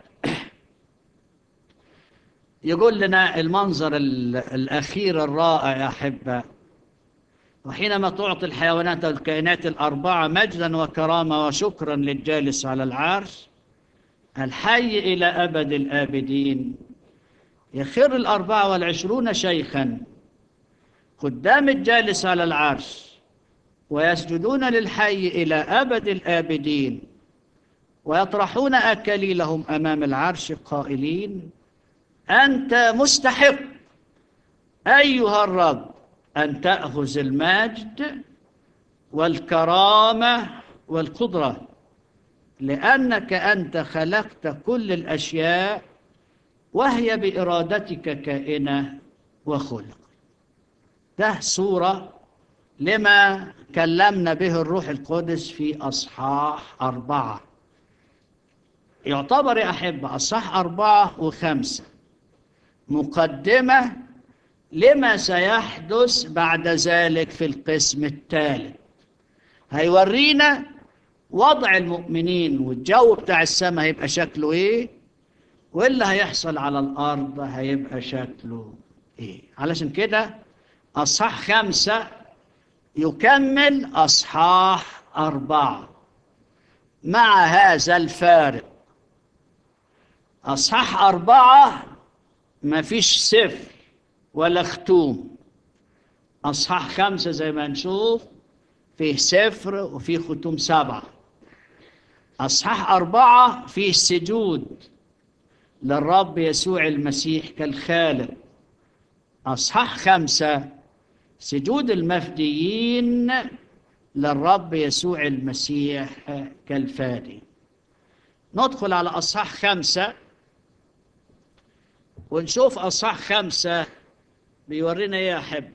يقول لنا المنظر الأخير الرائع يا أحبة: وحينما تعطي الحيوانات والكائنات الأربعة مجدا وكرامة وشكرا للجالس على العرش الحي إلى أبد الآبدين، يخر الأربعة والعشرون شيخا قدام الجالس على العرش ويسجدون للحي إلى أبد الآبدين، ويطرحون أكاليلهم أمام العرش قائلين: أنت مستحق أيها الرب أن تأخذ المجد والكرامة والقدرة، لأنك أنت خلقت كل الأشياء وهي بإرادتك كائنة وخلق. ده صورة لما كلمنا به الروح القدس في أصحاح أربعة. يعتبر يا أحبة أصحاح أربعة وخمسة مقدمة لما سيحدث بعد ذلك في القسم الثالث. هيورينا وضع المؤمنين والجو بتاع السماء هيبقى شكله ايه، واللي هيحصل على الأرض هيبقى شكله ايه. علشان كده أصحاح خمسة يكمل أصحاح أربعة مع هذا الفارق: أصحاح أربعة ما فيش سفر ولا ختوم، أصحاح خمسة زي ما نشوف فيه سفر وفيه ختوم سبعة. أصحاح أربعة فيه سجود للرب يسوع المسيح كالخالق. أصحاح خمسة سجود المفديين للرب يسوع المسيح كالفادي. ندخل على أصحاح خمسة ونشوف أصحاح خمسة بيورينا يا أحبة: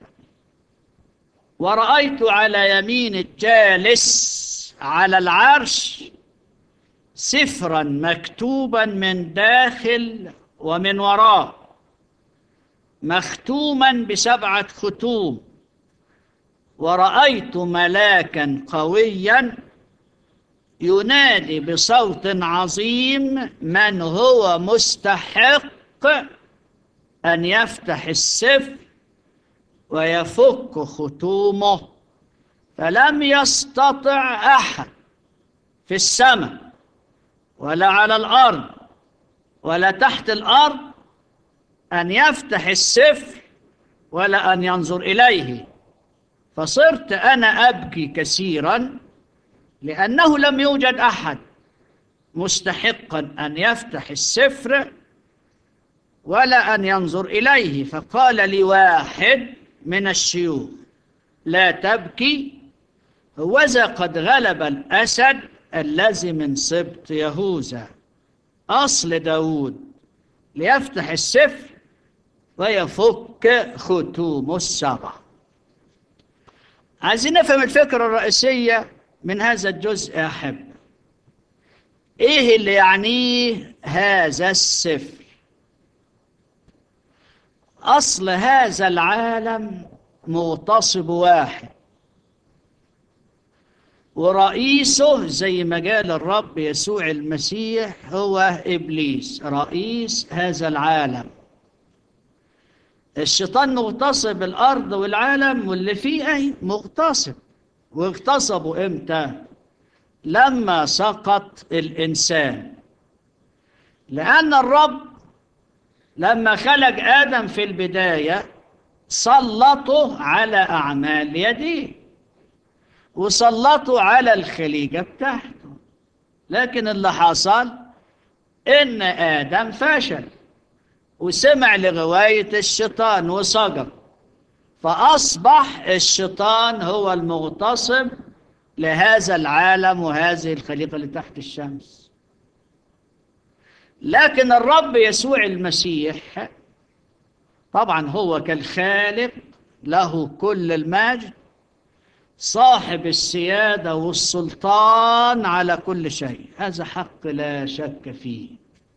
ورأيت على يمين الجالس على العرش سفرا مكتوبا من داخل ومن وراء، مختوما بسبعة ختوم. ورأيت ملاكا قويا ينادي بصوت عظيم: من هو مستحق أن يفتح السفر ويفك ختومه؟ فلم يستطع أحد في السماء ولا على الأرض ولا تحت الأرض أن يفتح السفر ولا أن ينظر إليه. فصرت أنا أبكي كثيرا لأنه لم يوجد أحد مستحقا أن يفتح السفر ولا أن ينظر إليه. فقال لي واحد من الشيوخ: لا تبكي، هوذا قد غلب الأسد الذي من سبط يهوذا أصل داود ليفتح السفر ويفك ختوم السبع. عايزين نفهم الفكرة الرئيسية من هذا الجزء يا أحب. إيه اللي يعنيه هذا السفر؟ أصل هذا العالم مغتصب واحد، ورئيسه زي ما قال الرب يسوع المسيح هو إبليس، رئيس هذا العالم. الشيطان مغتصب الأرض والعالم واللي فيه أي مغتصب. واغتصبوا إمتى؟ لما سقط الإنسان. لأن الرب لما خلق آدم في البداية سلطوا على أعمال يديه وسلطوا على الخليقة بتاعته. لكن اللي حصل إن آدم فشل وسمع لغواية الشيطان وسقط، فأصبح الشيطان هو المغتصب لهذا العالم وهذه الخليقة اللي تحت الشمس. لكن الرب يسوع المسيح طبعا هو كالخالق له كل المجد، صاحب السيادة والسلطان على كل شيء، هذا حق لا شك فيه،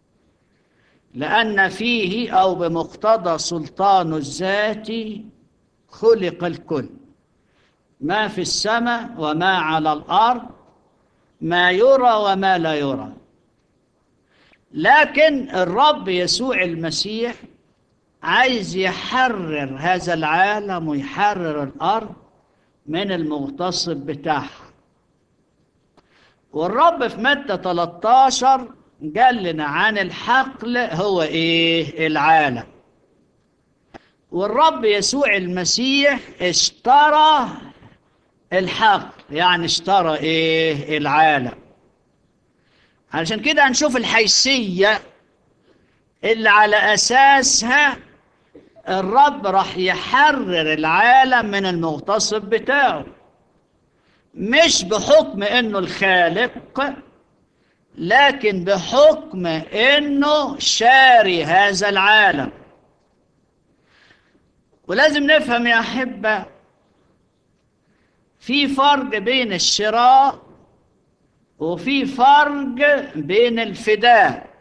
لأن فيه أو بمقتضى سلطانه الذاتي خلق الكل، ما في السماء وما على الأرض، ما يرى وما لا يرى. لكن الرب يسوع المسيح عايز يحرر هذا العالم ويحرر الأرض من المغتصب بتاعها. والرب في متى ثلاثة عشر قال لنا عن الحقل هو إيه؟ العالم. والرب يسوع المسيح اشترى الحقل، يعني اشترى إيه؟ العالم. علشان كده هنشوف الحيثية اللي على أساسها الرب راح يحرر العالم من المغتصب بتاعه، مش بحكم انه الخالق، لكن بحكم انه شاري هذا العالم. ولازم نفهم يا أحبة في فرق بين الشراء وفي فرق بين الفداء.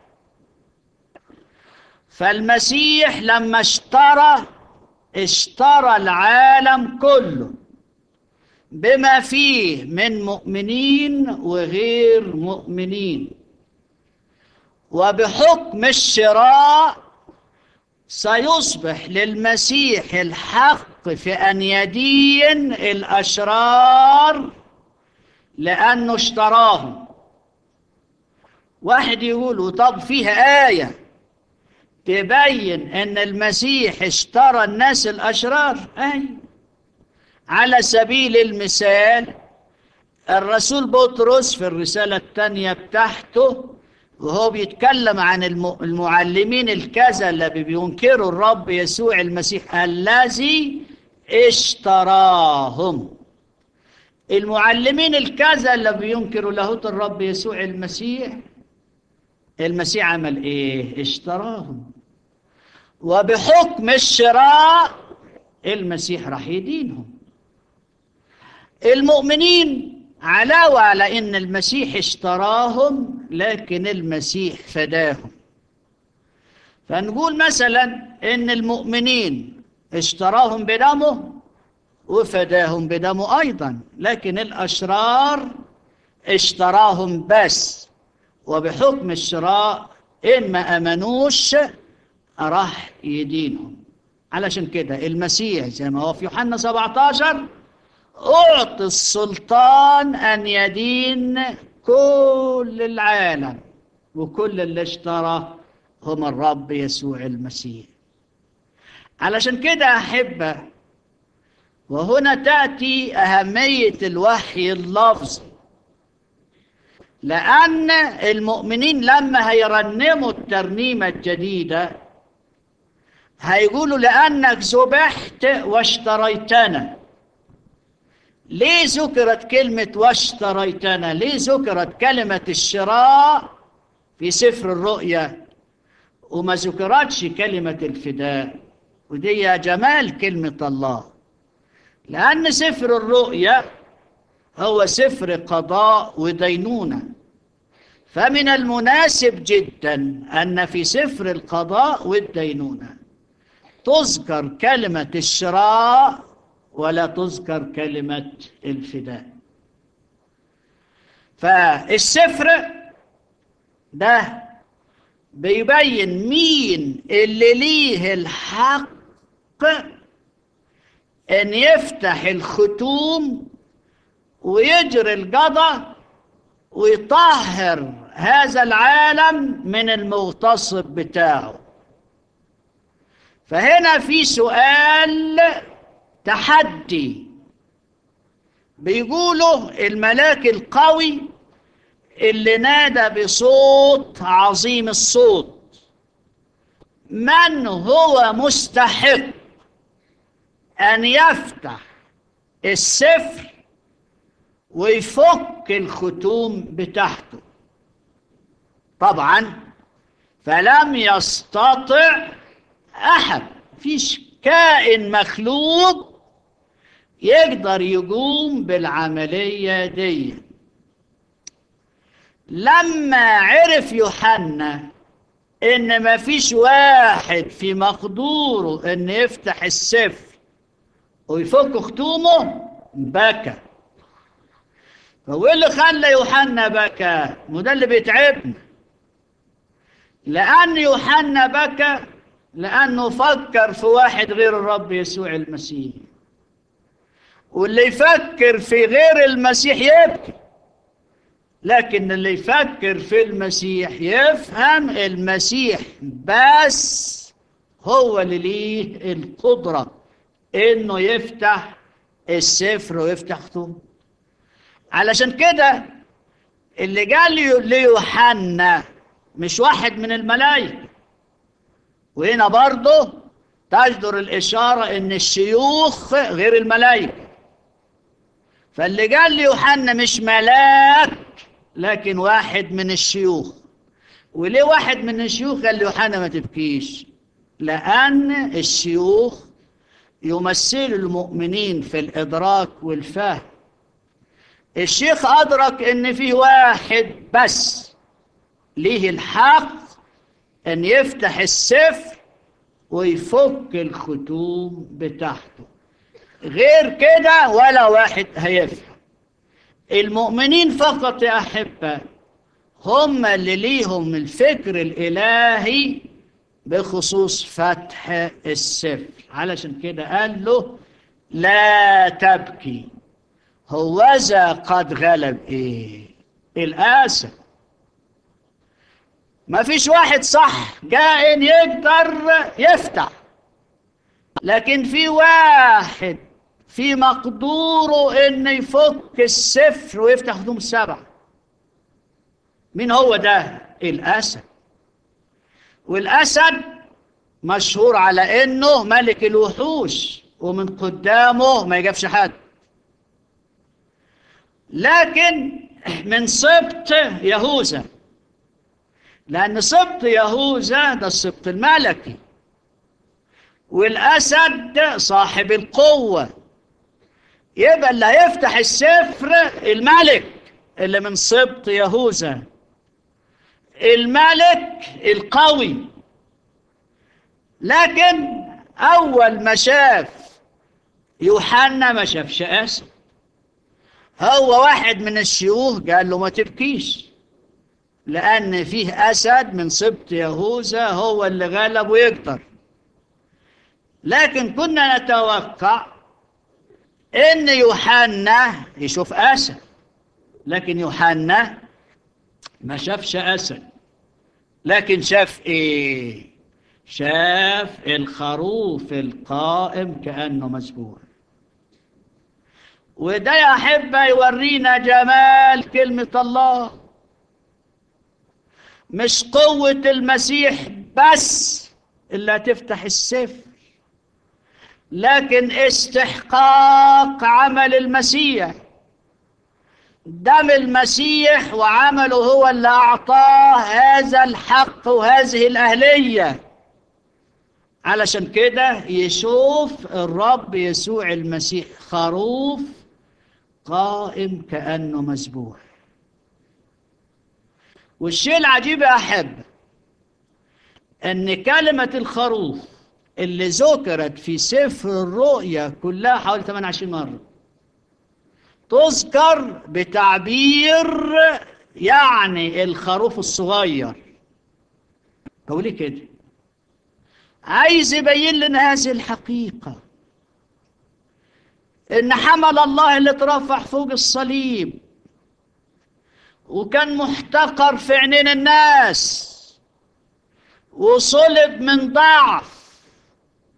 فالمسيح لما اشترى اشترى العالم كله بما فيه من مؤمنين وغير مؤمنين، وبحكم الشراء سيصبح للمسيح الحق في أن يدين الأشرار لأنه اشتراهم. واحد يقول طب فيها آية تبين أن المسيح اشترى الناس الأشرار؟ أي على سبيل المثال الرسول بطرس في الرسالة الثانية بتاعته وهو بيتكلم عن المعلمين الكذا اللي بينكروا الرب يسوع المسيح الذي اشتراهم. المعلمين الكذا اللي بينكروا لاهوت الرب يسوع المسيح، المسيح عمل ايه؟ اشتراهم. وبحكم الشراء المسيح راح يدينهم. المؤمنين علاوة على ان المسيح اشتراهم، لكن المسيح فداهم. فنقول مثلا ان المؤمنين اشتراهم بدمه وفداهم بدمه ايضا، لكن الاشرار اشتراهم بس، وبحكم الشراء ان ما امنوش راح يدينهم. علشان كده المسيح زي ما هو في يوحنا سبعة عشر أعطي السلطان أن يدين كل العالم، وكل اللي اشترى هم الرب يسوع المسيح. علشان كده أحبة، وهنا تأتي أهمية الوحي اللفظي، لأن المؤمنين لما هيرنموا الترنيمة الجديدة هيقولوا لأنك ذبحت واشتريتنا. ليه ذكرت كلمة واشتريتنا؟ ليه ذكرت كلمة الشراء في سفر الرؤيا وما ذكرتش كلمة الفداء؟ ودي جمال كلمة الله، لأن سفر الرؤيا هو سفر قضاء ودينونة، فمن المناسب جدا أن في سفر القضاء والدينونة تذكر كلمة الشراء ولا تذكر كلمة الفداء. فالسفر ده بيبين مين اللي ليه الحق ان يفتح الختوم ويجري القضاء ويطهر هذا العالم من المغتصب بتاعه. فهنا في سؤال تحدي، بيقولوا الملاك القوي اللي نادى بصوت عظيم الصوت، من هو مستحق أن يفتح السفر ويفك الختوم بتاعته؟ طبعا فلم يستطع أحد، فيش كائن مخلوق يقدر يقوم بالعملية دي. لما عرف يوحنا إن ما فيش واحد في مقدوره إن يفتح السفر ويفك ختومه، بكى. فهو اللي خلى يوحنا بكى؟ وده اللي بيتعبنا، لأن يوحنا بكى لأنه فكر في واحد غير الرب يسوع المسيح، واللي يفكر في غير المسيح يبكي، لكن اللي يفكر في المسيح يفهم المسيح بس هو اللي ليه القدرة إنه يفتح السفر ويفتح ختوم. علشان كده اللي قال ليوحنا مش واحد من الملائكة، وهنا برضه تجدر الإشارة إن الشيوخ غير الملائكة. فاللي قال ليوحنا مش ملاك لكن واحد من الشيوخ. وليه واحد من الشيوخ قال ليوحنا ما تبكيش؟ لأن الشيوخ يمثلوا المؤمنين في الإدراك والفهم. الشيخ أدرك إن فيه واحد بس ليه الحق أن يفتح السفر ويفك الختوم بتاعته، غير كده ولا واحد هيفهم. المؤمنين فقط يا أحبة هم اللي ليهم الفكر الإلهي بخصوص فتح السفر. علشان كده قال له لا تبكي، هوذا قد غلب ايه؟ الآسى. ما فيش واحد صح كائن يقدر يفتح، لكن في واحد في مقدوره ان يفك السفر ويفتح ختوم السبعة. مين هو ده؟ الأسد. والأسد مشهور على انه ملك الوحوش، ومن قدامه ما يجابش حد. لكن من سبط يهوذا، لأن سبط يهوذا ده السبط الملكي، والأسد صاحب القوة، يبقى اللي هيفتح السفر الملك اللي من سبط يهوذا، الملك القوي. لكن أول ما شاف يوحنا ما شافش أسد. هو واحد من الشيوخ قال له ما تبكيش، لأن فيه أسد من سبط يهوذا هو اللي غلب ويقدر. لكن كنا نتوقع إن يوحنا يشوف أسد، لكن يوحنا ما شافش أسد، لكن شاف إيه؟ شاف الخروف القائم كأنه مسبوع. وده يا أحبة يورينا جمال كلمة الله. مش قوة المسيح بس اللي هتفتح السفر، لكن استحقاق عمل المسيح. دم المسيح وعمله هو اللي أعطاه هذا الحق وهذه الأهلية. علشان كده يشوف الرب يسوع المسيح خروف قائم كأنه مسبوح. والشيء العجيب يا أحب أن كلمة الخروف اللي ذكرت في سفر الرؤيا كلها حوالي ثمانية وعشرين مرة تذكر بتعبير يعني الخروف الصغير. قولي كده عايز يبين لنا هذه الحقيقة، إن حمل الله اللي اترفع فوق الصليب وكان محتقر في عينين الناس وصلب من ضعف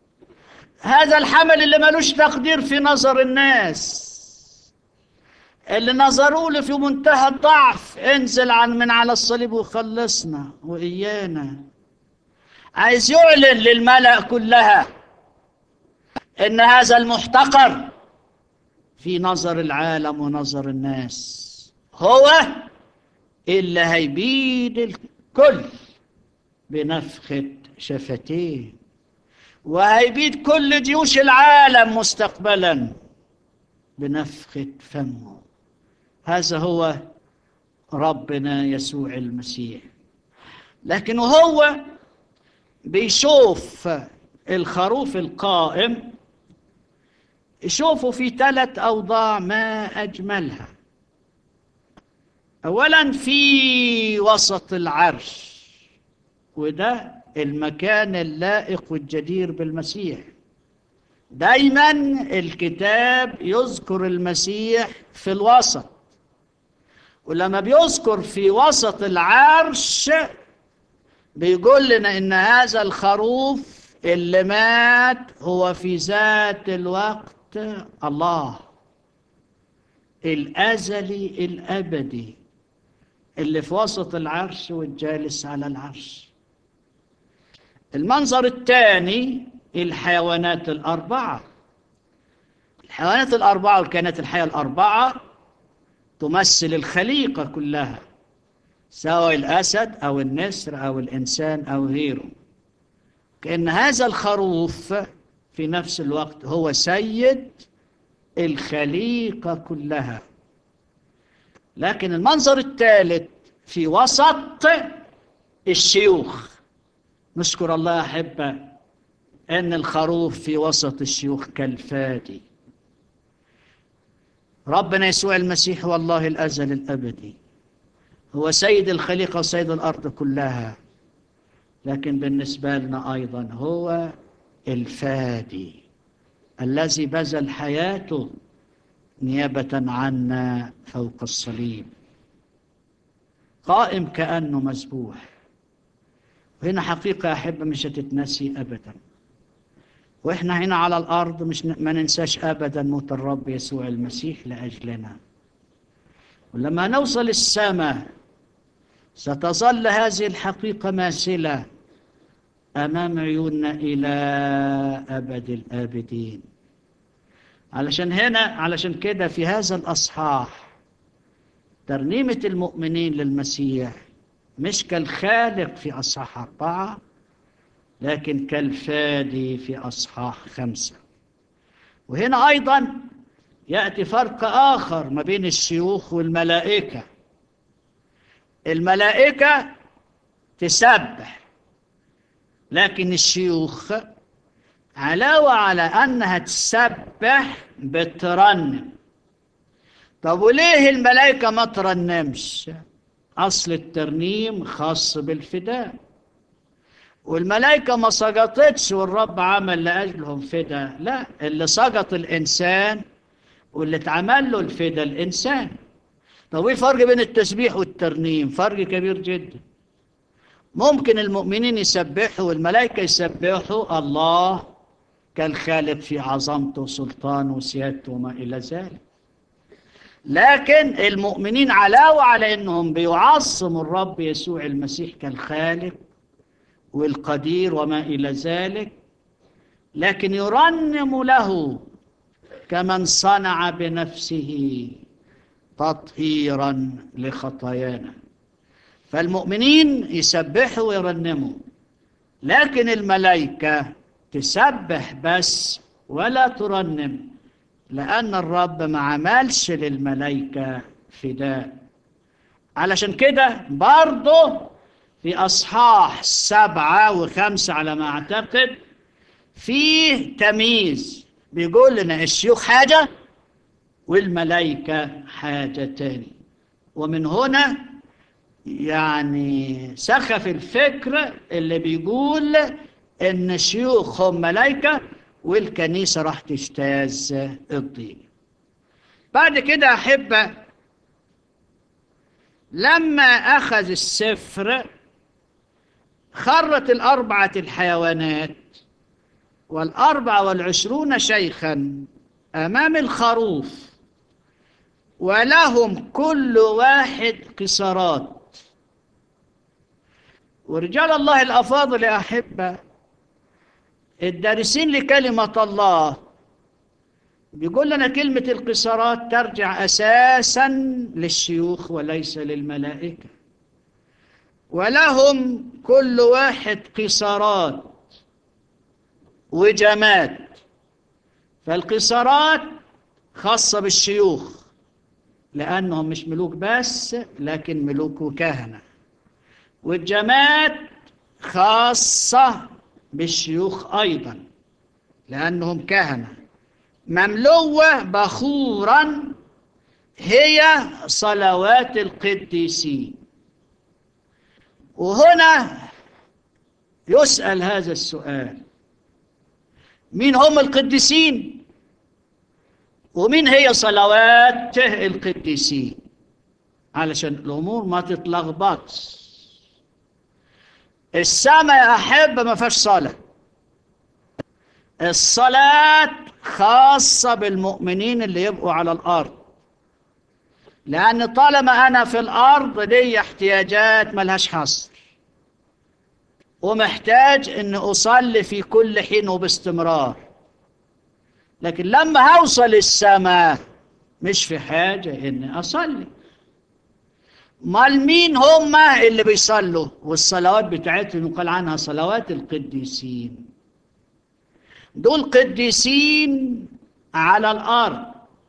هذا الحمل اللي ملوش تقدير في نظر الناس، اللي نظروا له في منتهى الضعف، انزل عن من على الصليب وخلصنا وإيانا. عايز يعلن للملأ كلها إن هذا المحتقر في نظر العالم ونظر الناس هو اللي هيبيد الكل بنفخة شفتيه، وهيبيد كل جيوش العالم مستقبلا بنفخة فمه. هذا هو ربنا يسوع المسيح. لكن هو بيشوف الخروف القائم، يشوفه في ثلاث أوضاع ما أجملها. أولا في وسط العرش، وده المكان اللائق والجدير بالمسيح. دايما الكتاب يذكر المسيح في الوسط، ولما بيذكر في وسط العرش بيقول لنا إن هذا الخروف اللي مات هو في ذات الوقت الله الأزلي الأبدي اللي في وسط العرش والجالس على العرش. المنظر الثاني الحيوانات الأربعة. الحيوانات الأربعة والكائنات الحية الأربعة تمثل الخليقة كلها، سواء الأسد أو النسر أو الإنسان أو غيره. كأن هذا الخروف في نفس الوقت هو سيد الخليقة كلها. لكن المنظر الثالث في وسط الشيوخ. نشكر الله أحبة أن الخروف في وسط الشيوخ كالفادي. ربنا يسوع المسيح والله الأزل الأبدي هو سيد الخليقة وسيد الأرض كلها، لكن بالنسبة لنا أيضا هو الفادي الذي بذل حياته نيابة عنا فوق الصليب، قائم كأنه مذبوح. وهنا حقيقة أحب مش هتتنسي أبدا، وإحنا هنا على الأرض مش ما ننساش أبدا موت الرب يسوع المسيح لأجلنا. ولما نوصل السماء ستظل هذه الحقيقة ماثلة أمام عيوننا إلى أبد الآبدين. علشان هنا علشان كده في هذا الأصحاح ترنيمة المؤمنين للمسيح مش كالخالق في أصحاح أربعة، لكن كالفادي في أصحاح خمسة. وهنا أيضا يأتي فرق آخر ما بين الشيوخ والملائكة. الملائكة تسبح، لكن الشيوخ علاوة على أنها تسبح بترنم. طب وليه الملائكة ما ترنمش؟ أصل الترنيم خاص بالفداء، والملائكة ما سقطتش والرب عمل لأجلهم فداء، لا، اللي سقط الإنسان واللي اتعمل له الفداء الإنسان. طب ايه الفرق بين التسبيح والترنيم؟ فرق كبير جدا. ممكن المؤمنين يسبحوا والملائكة يسبحوا الله كالخالق في عظمته وسلطانه وسيادته وما إلى ذلك، لكن المؤمنين علاوة على أنهم بيعظموا الرب يسوع المسيح كالخالق والقدير وما إلى ذلك، لكن يرنم له كمن صنع بنفسه تطهيرا لخطايانا. فالمؤمنين يسبحوا ويرنموا، لكن الملائكة تسبح بس ولا ترنم، لأن الرب ما عملش للملائكة فداء. علشان كده برضه في أصحاح سبعة وخمسة على ما أعتقد فيه تمييز، بيقول لنا الشيوخ حاجة والملائكة حاجة تاني. ومن هنا يعني سخف الفكر اللي بيقول إن الشيوخ هم ملائكة والكنيسة راح تجتاز الضيق. بعد كده أحب لما أخذ السفر خرت الأربعة الحيوانات والأربع والعشرون شيخا أمام الخروف، ولهم كل واحد قصارات. ورجال الله الأفاضل يا أحبة الدارسين لكلمة الله بيقول لنا كلمة القصارات ترجع أساسا للشيوخ وليس للملائكة. ولهم كل واحد قصارات وجماد. فالقصارات خاصة بالشيوخ لأنهم مش ملوك بس لكن ملوك وكهنة، والجماد خاصة بالشيوخ أيضا لأنهم كهنة. مملوة بخورا هي صلوات القديسين. وهنا يسأل هذا السؤال: مين هم القديسين؟ ومين هي صلوات القديسين؟ علشان الأمور ما تتلخبطش. السماء يا أحبة ما فيهاش صلاة. الصلاة خاصة بالمؤمنين اللي يبقوا على الأرض، لأن طالما أنا في الأرض لي احتياجات ملهاش حصر، ومحتاج أن أصلي في كل حين وباستمرار. لكن لما هوصل السماء مش في حاجة أني أصلي. مال مين هم اللي بيصلوا؟ والصلوات بتاعتهم يقال عنها صلوات القديسين. دول قديسين على الأرض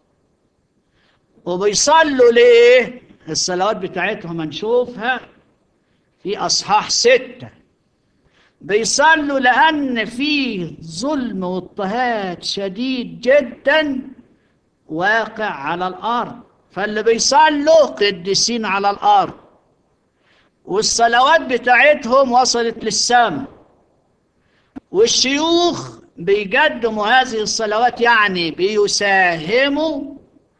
وبيصلوا ليه؟ الصلوات بتاعتهم هنشوفها في أصحاح ستة. بيصلوا لأن فيه ظلم واضطهاد شديد جدا واقع على الأرض، فاللي بيصلوا قديسين على الأرض، والصلوات بتاعتهم وصلت للسماء. والشيوخ بيقدموا هذه الصلوات، يعني بيساهموا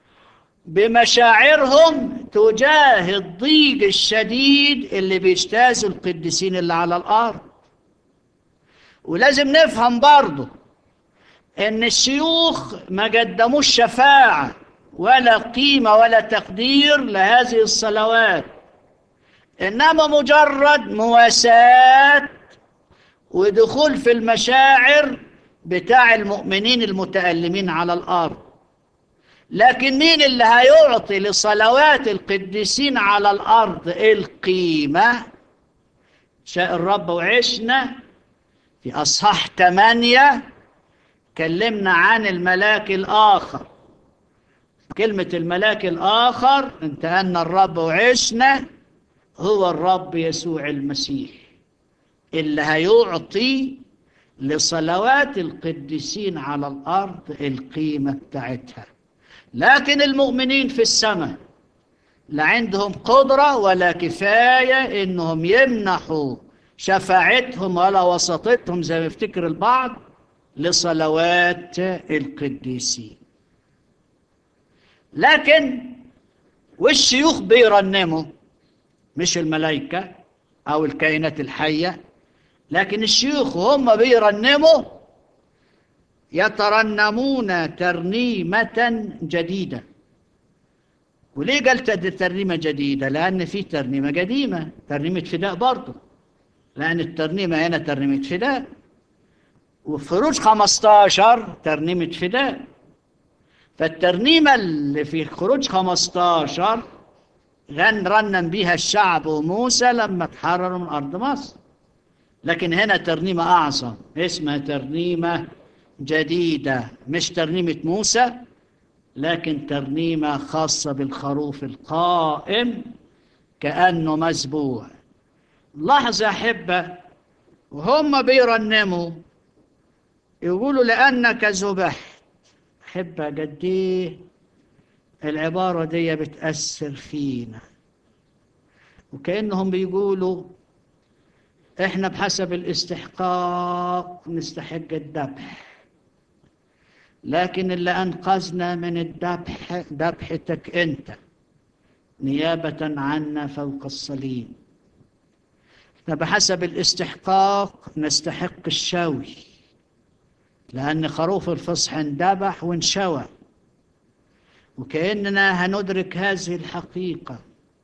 بمشاعرهم تجاه الضيق الشديد اللي بيجتازوا القديسين اللي على الأرض. ولازم نفهم برضو ان الشيوخ ما قدموش شفاعة ولا قيمة ولا تقدير لهذه الصلوات، انما مجرد مواساة ودخول في المشاعر بتاع المؤمنين المتألمين على الأرض. لكن مين اللي هيعطي لصلوات القديسين على الأرض القيمة؟ شاء الرب وعشنا في أصحاح ثمانية كلمنا عن الملاك الآخر. كلمة الملاك الآخر انتهى الرب وعشنا هو الرب يسوع المسيح اللي هيعطي لصلوات القديسين على الأرض القيمة بتاعتها. لكن المؤمنين في السماء لا عندهم قدرة ولا كفاية إنهم يمنحوا شفاعتهم ولا وسطتهم زي ما يفتكر البعض لصلوات القديسين. لكن والشيوخ بيرنموا، مش الملائكة أو الكائنات الحية، لكن الشيوخ هم بيرنموا يترنمون ترنيمة جديدة. وليه قلت ترنيمة جديدة؟ لأن في ترنيمة قديمة، ترنيمة فداء برضه، لأن الترنيمة هنا ترنيمة فداء، وفي خروج خمسة عشر ترنيمة فداء. فالترنيمة اللي في خروج خمسة عشر غن رنم بها الشعب وموسى لما تحرروا من أرض مصر. لكن هنا ترنيمة أعظم اسمها ترنيمة جديدة، مش ترنيمة موسى لكن ترنيمة خاصة بالخروف القائم كأنه مذبوح. لاحظ يا أحبة وهم بيرنموا يقولوا لأنك ذبحت. أحبة قد إيه العبارة دي بتأثر فينا، وكأنهم بيقولوا إحنا بحسب الاستحقاق نستحق الذبح، لكن اللي أنقذنا من الذبح ذبحتك أنت نيابة عنا فوق الصليب. إحنا بحسب الاستحقاق نستحق الشوي، لأن خروف الفصح اندبح وانشوى، وكأننا هندرك هذه الحقيقة.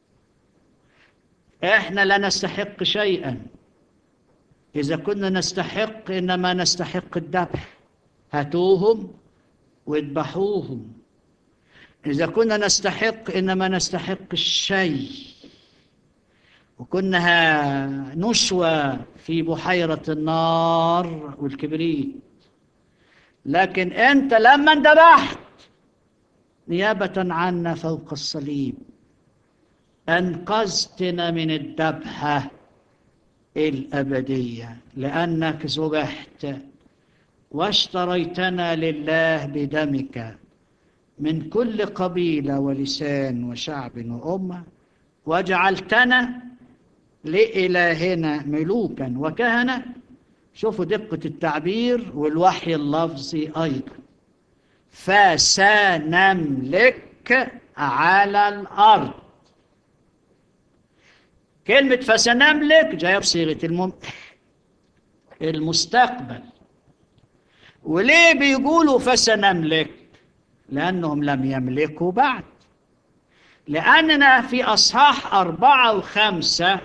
إحنا لا نستحق شيئا، إذا كنا نستحق إنما نستحق الذبح، هاتوهم واذبحوهم. إذا كنا نستحق إنما نستحق الشيء، وكنا نشوى في بحيرة النار والكبريت. لكن أنت لما اندبحت نيابة عنا فوق الصليب أنقذتنا من الذبحة الأبدية، لأنك ذبحت واشتريتنا لله بدمك من كل قبيلة ولسان وشعب وأمة، وجعلتنا لإلهنا ملوكا وكهنة. شوفوا دقة التعبير والوحي اللفظي أيضا. فسنملك على الأرض. كلمة فسنملك جاية بصيغة المم... المستقبل. وليه بيقولوا فسنملك؟ لأنهم لم يملكوا بعد. لأننا في أصحاح أربعة وخمسة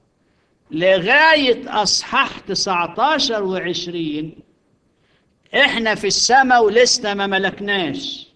لغاية أصحاح تسعة عشر وعشرين إحنا في السماء ولسنا ما ملكناش،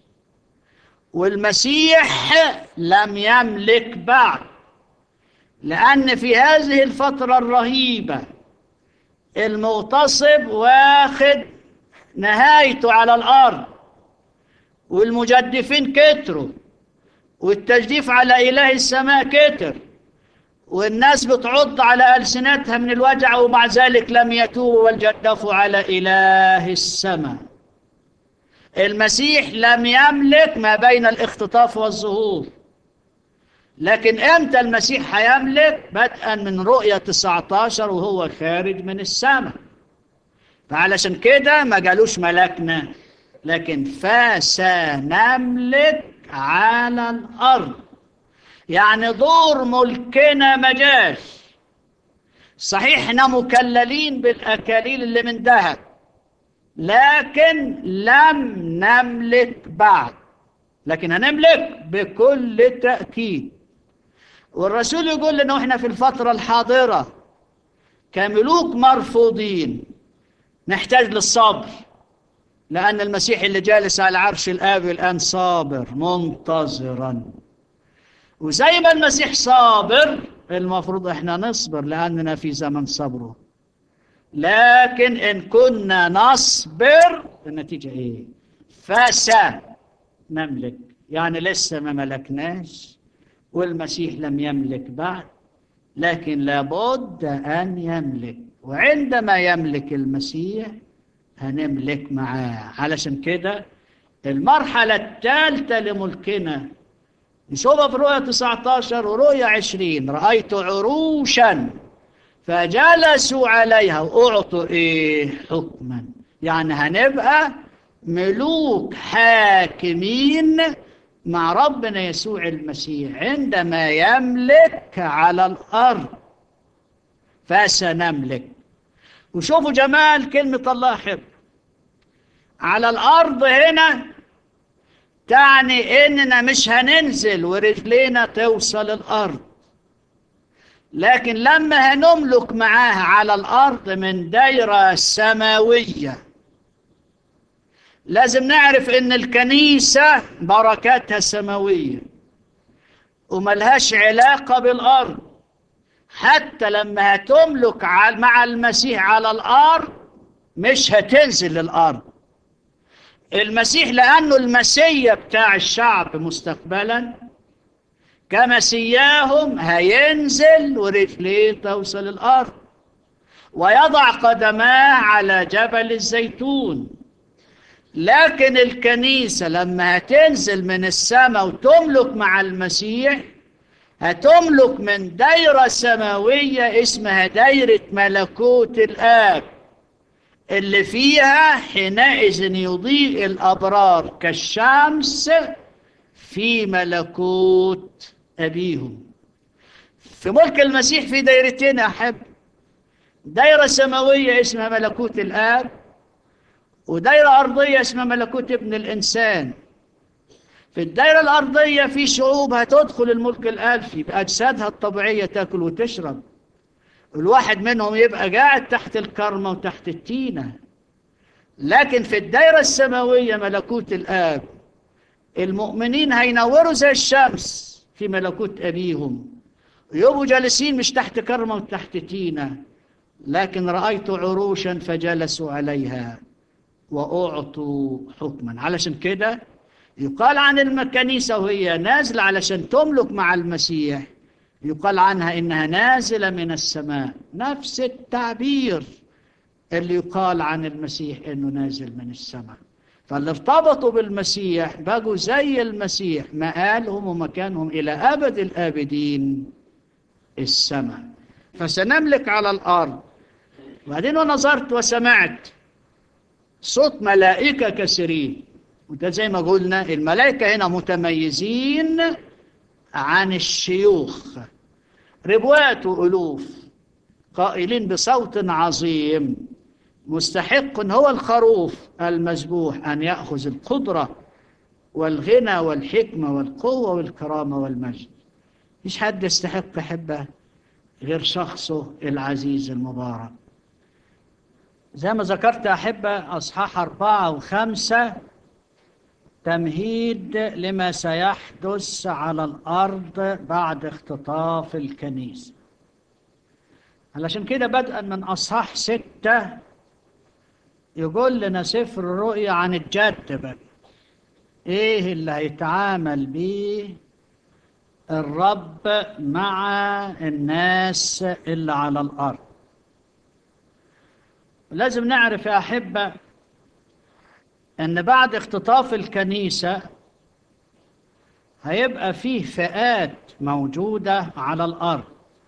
والمسيح لم يملك بعد. لأن في هذه الفترة الرهيبة المغتصب واخد نهايته على الأرض، والمجدفين كتروا، والتجديف على إله السماء كتر، والناس بتعض على ألسنتها من الوجع، ومع ذلك لم يتوبوا والجدفوا على إله السماء. المسيح لم يملك ما بين الاختطاف والظهور. لكن امتى المسيح هيملك؟ بدءا من رؤية تسعة عشر وهو خارج من السماء. فعلشان كده ما قالوش ملكنا، لكن فسنملك على الأرض. يعني دور ملكنا ما جاش. صحيح احنا مكللين بالأكاليل اللي من ذهب، لكن لم نملك بعد، لكن هنملك بكل تأكيد. والرسول يقول لنا احنا في الفترة الحاضرة كملوك مرفوضين نحتاج للصبر، لأن المسيح اللي جالس على عرش الآب الآن صابر منتظرا. وزي ما المسيح صابر المفروض احنا نصبر، لأننا في زمن صبره. لكن إن كنا نصبر النتيجة إيه؟ فسنملك. يعني لسه ما ملكناش، والمسيح لم يملك بعد، لكن لابد أن يملك. وعندما يملك المسيح هنملك معاه. علشان كده المرحلة الثالثة لملكنا نشوفها في رؤية تسعة عشر ورؤية عشرين. رأيت عروشا فجلسوا عليها وأعطوا إيه؟ حكما. يعني هنبقى ملوك حاكمين مع ربنا يسوع المسيح عندما يملك على الأرض. فسنملك. وشوفوا جمال كلمة الله حب. على الأرض هنا تعني إننا مش هننزل ورجلينا توصل الأرض، لكن لما هنملك معاه على الأرض من دائرة سماوية. لازم نعرف إن الكنيسة بركاتها سماوية وملهاش علاقة بالأرض. حتى لما هتملك مع المسيح على الأرض مش هتنزل للأرض. المسيح لأنه المسيا بتاع الشعب مستقبلا كمسياهم هينزل ورجليه توصل الأرض ويضع قدماه على جبل الزيتون. لكن الكنيسة لما هتنزل من السماء وتملك مع المسيح هتملك من دائرة سماوية اسمها دائرة ملكوت الآب، اللي فيها حينئذ يضيء الأبرار كالشمس في ملكوت أبيهم. في ملك المسيح في دائرتين أحب، دائرة سماوية اسمها ملكوت الآب، ودايرة أرضية اسمها ملكوت ابن الإنسان. في الدايرة الأرضية في شعوب هتدخل الملك الألفي بأجسادها الطبيعية تأكل وتشرب، الواحد منهم يبقى قاعد تحت الكرمة وتحت التينة. لكن في الدايرة السماوية ملكوت الآب، المؤمنين هينوروا زي الشمس في ملكوت أبيهم، يبقوا جالسين مش تحت كرمة وتحت تينة، لكن رأيت عروشا فجلسوا عليها وأعطوا حكما. علشان كده يقال عن الكنيسة وهي نازلة علشان تملك مع المسيح، يقال عنها إنها نازلة من السماء، نفس التعبير اللي يقال عن المسيح إنه نازل من السماء. فاللي ارتبطوا بالمسيح بقوا زي المسيح، مآلهم ومكانهم إلى أبد الآبدين السماء. فسنملك على الأرض. وبعدين ونظرت وسمعت صوت ملائكة كثيرين، وده زي ما قلنا الملائكة هنا متميزين عن الشيوخ، ربوات وألوف، قائلين بصوت عظيم: مستحق هو الخروف المذبوح أن يأخذ القدرة والغنى والحكمة والقوة والكرامة والمجد. مش حد يستحق أحبه غير شخصه العزيز المبارك. زي ما ذكرت أحبه أصحاح أربعة وخمسة تمهيد لما سيحدث على الأرض بعد اختطاف الكنيسة. علشان كده بدءا من أصحاح ستة يقول لنا سفر الرؤيا عن الجد بقى، إيه اللي هيتعامل بيه الرب مع الناس اللي على الأرض. لازم نعرف يا أحبة أن بعد اختطاف الكنيسة هيبقى فيه فئات موجودة على الأرض،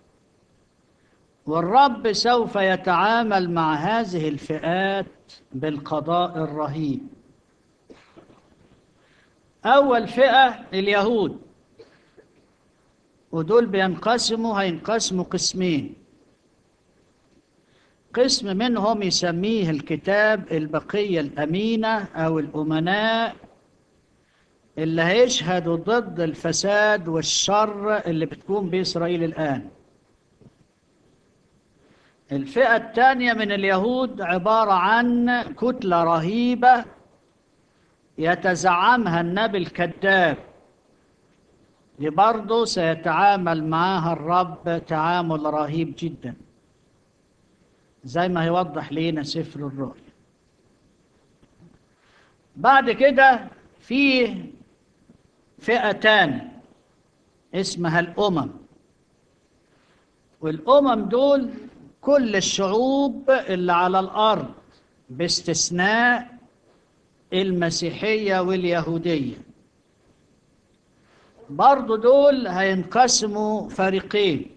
والرب سوف يتعامل مع هذه الفئات بالقضاء الرهيب. أول فئة اليهود، ودول بينقسموا هينقسموا قسمين. قسم منهم يسميه الكتاب البقية الأمينة أو الأمناء، اللي هيشهدوا ضد الفساد والشر اللي بتكون بإسرائيل الآن. الفئة الثانية من اليهود عبارة عن كتلة رهيبة يتزعمها النبي الكذاب، دي برضه سيتعامل معها الرب تعامل رهيب جدا زي ما هيوضح لنا سفر الرؤيا. بعد كده في فئة تانية اسمها الأمم، والأمم دول كل الشعوب اللي على الأرض باستثناء المسيحية واليهودية. برضو دول هينقسموا فريقين،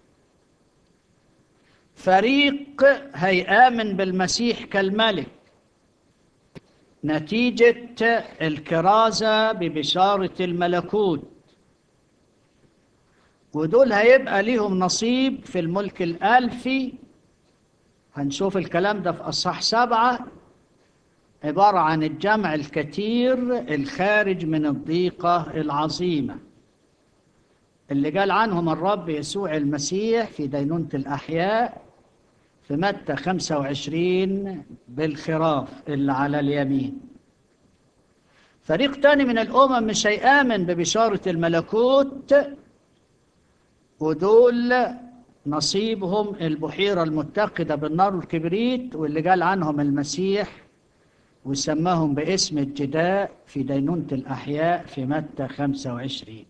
فريق هيآمن بالمسيح كالملك نتيجة الكرازة ببشارة الملكوت، ودول هيبقى ليهم نصيب في الملك الألفي. هنشوف الكلام ده في أصحاح سبعة، عبارة عن الجمع الكثير الخارج من الضيقة العظيمة اللي قال عنهم الرب يسوع المسيح في دينونة الأحياء في متى خمسة وعشرين بالخراف اللي على اليمين. فريق تاني من الأمم مش هيآمن ببشارة الملكوت، ودول نصيبهم البحيرة المتقدة بالنار والكبريت، واللي قال عنهم المسيح وسماهم باسم الجداء في دينونة الأحياء في متى خمسة وعشرين.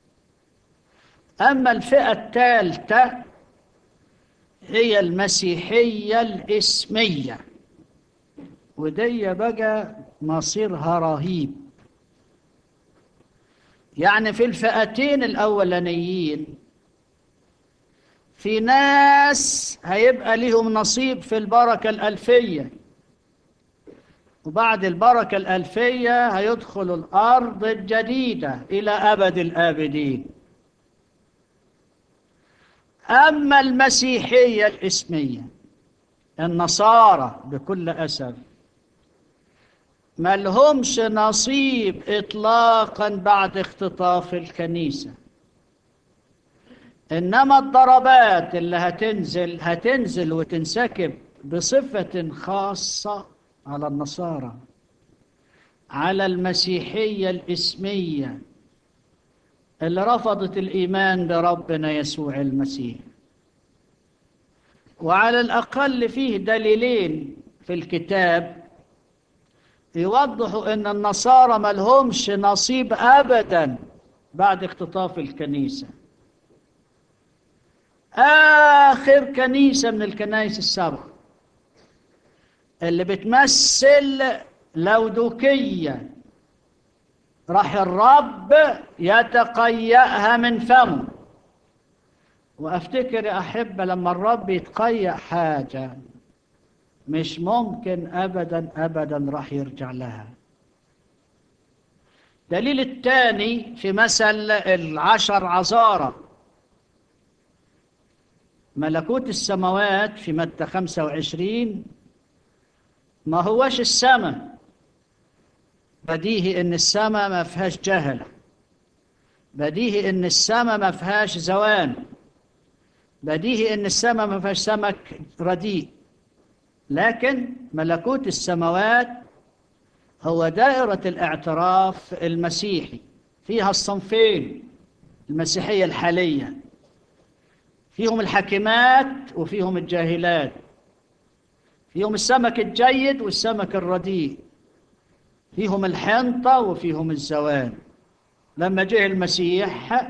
أما الفئة الثالثة هي المسيحية الإسمية، ودي بقى مصيرها رهيب. يعني في الفئتين الأولانيين في ناس هيبقى لهم نصيب في البركة الألفية، وبعد البركة الألفية هيدخلوا الأرض الجديدة إلى أبد الآبدين. أما المسيحية الإسمية النصارى بكل أسف ما لهمش نصيب إطلاقا بعد اختطاف الكنيسة. إنما الضربات اللي هتنزل هتنزل وتنسكب بصفة خاصة على النصارى، على المسيحية الإسمية اللي رفضت الإيمان بربنا يسوع المسيح. وعلى الأقل فيه دليلين في الكتاب يوضحوا أن النصارى ما لهمش نصيب أبدا بعد اختطاف الكنيسة. آخر كنيسة من الكنائس السبع اللي بتمثل لودوكية راح الرب يتقيأها من فمه. وأفتكر يا أحبة لما الرب يتقيأ حاجة مش ممكن أبدا أبدا راح يرجع لها. دليل الثاني في مثل العشر عذارى. ملكوت السماوات في متى خمسة وعشرين ما هوش السماء. بديهي ان السماء ما فيهاش جهل، بديهي ان السماء ما فيهاش زوان، بديهي ان السماء ما فيهاش سمك رديء. لكن ملكوت السماوات هو دائرة الاعتراف المسيحي، فيها الصنفين المسيحية الحالية، فيهم الحاكمات وفيهم الجاهلات، فيهم السمك الجيد والسمك الرديء، فيهم الحنطة وفيهم الزوان. لما جاء المسيح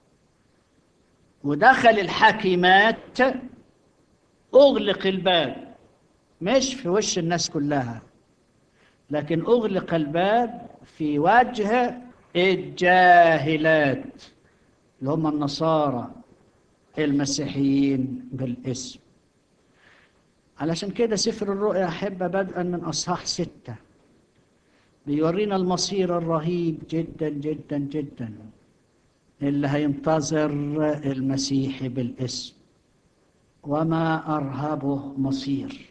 ودخل الحاكمات أغلق الباب، مش في وش الناس كلها، لكن أغلق الباب في وجه الجاهلات اللي هم النصارى المسيحيين بالاسم. علشان كده سفر الرؤيا أحبة بدءا من أصحاح ستة بيورينا المصير الرهيب جدا جدا جدا اللي هينتظر المسيح بالاسم، وما أرهبه مصير.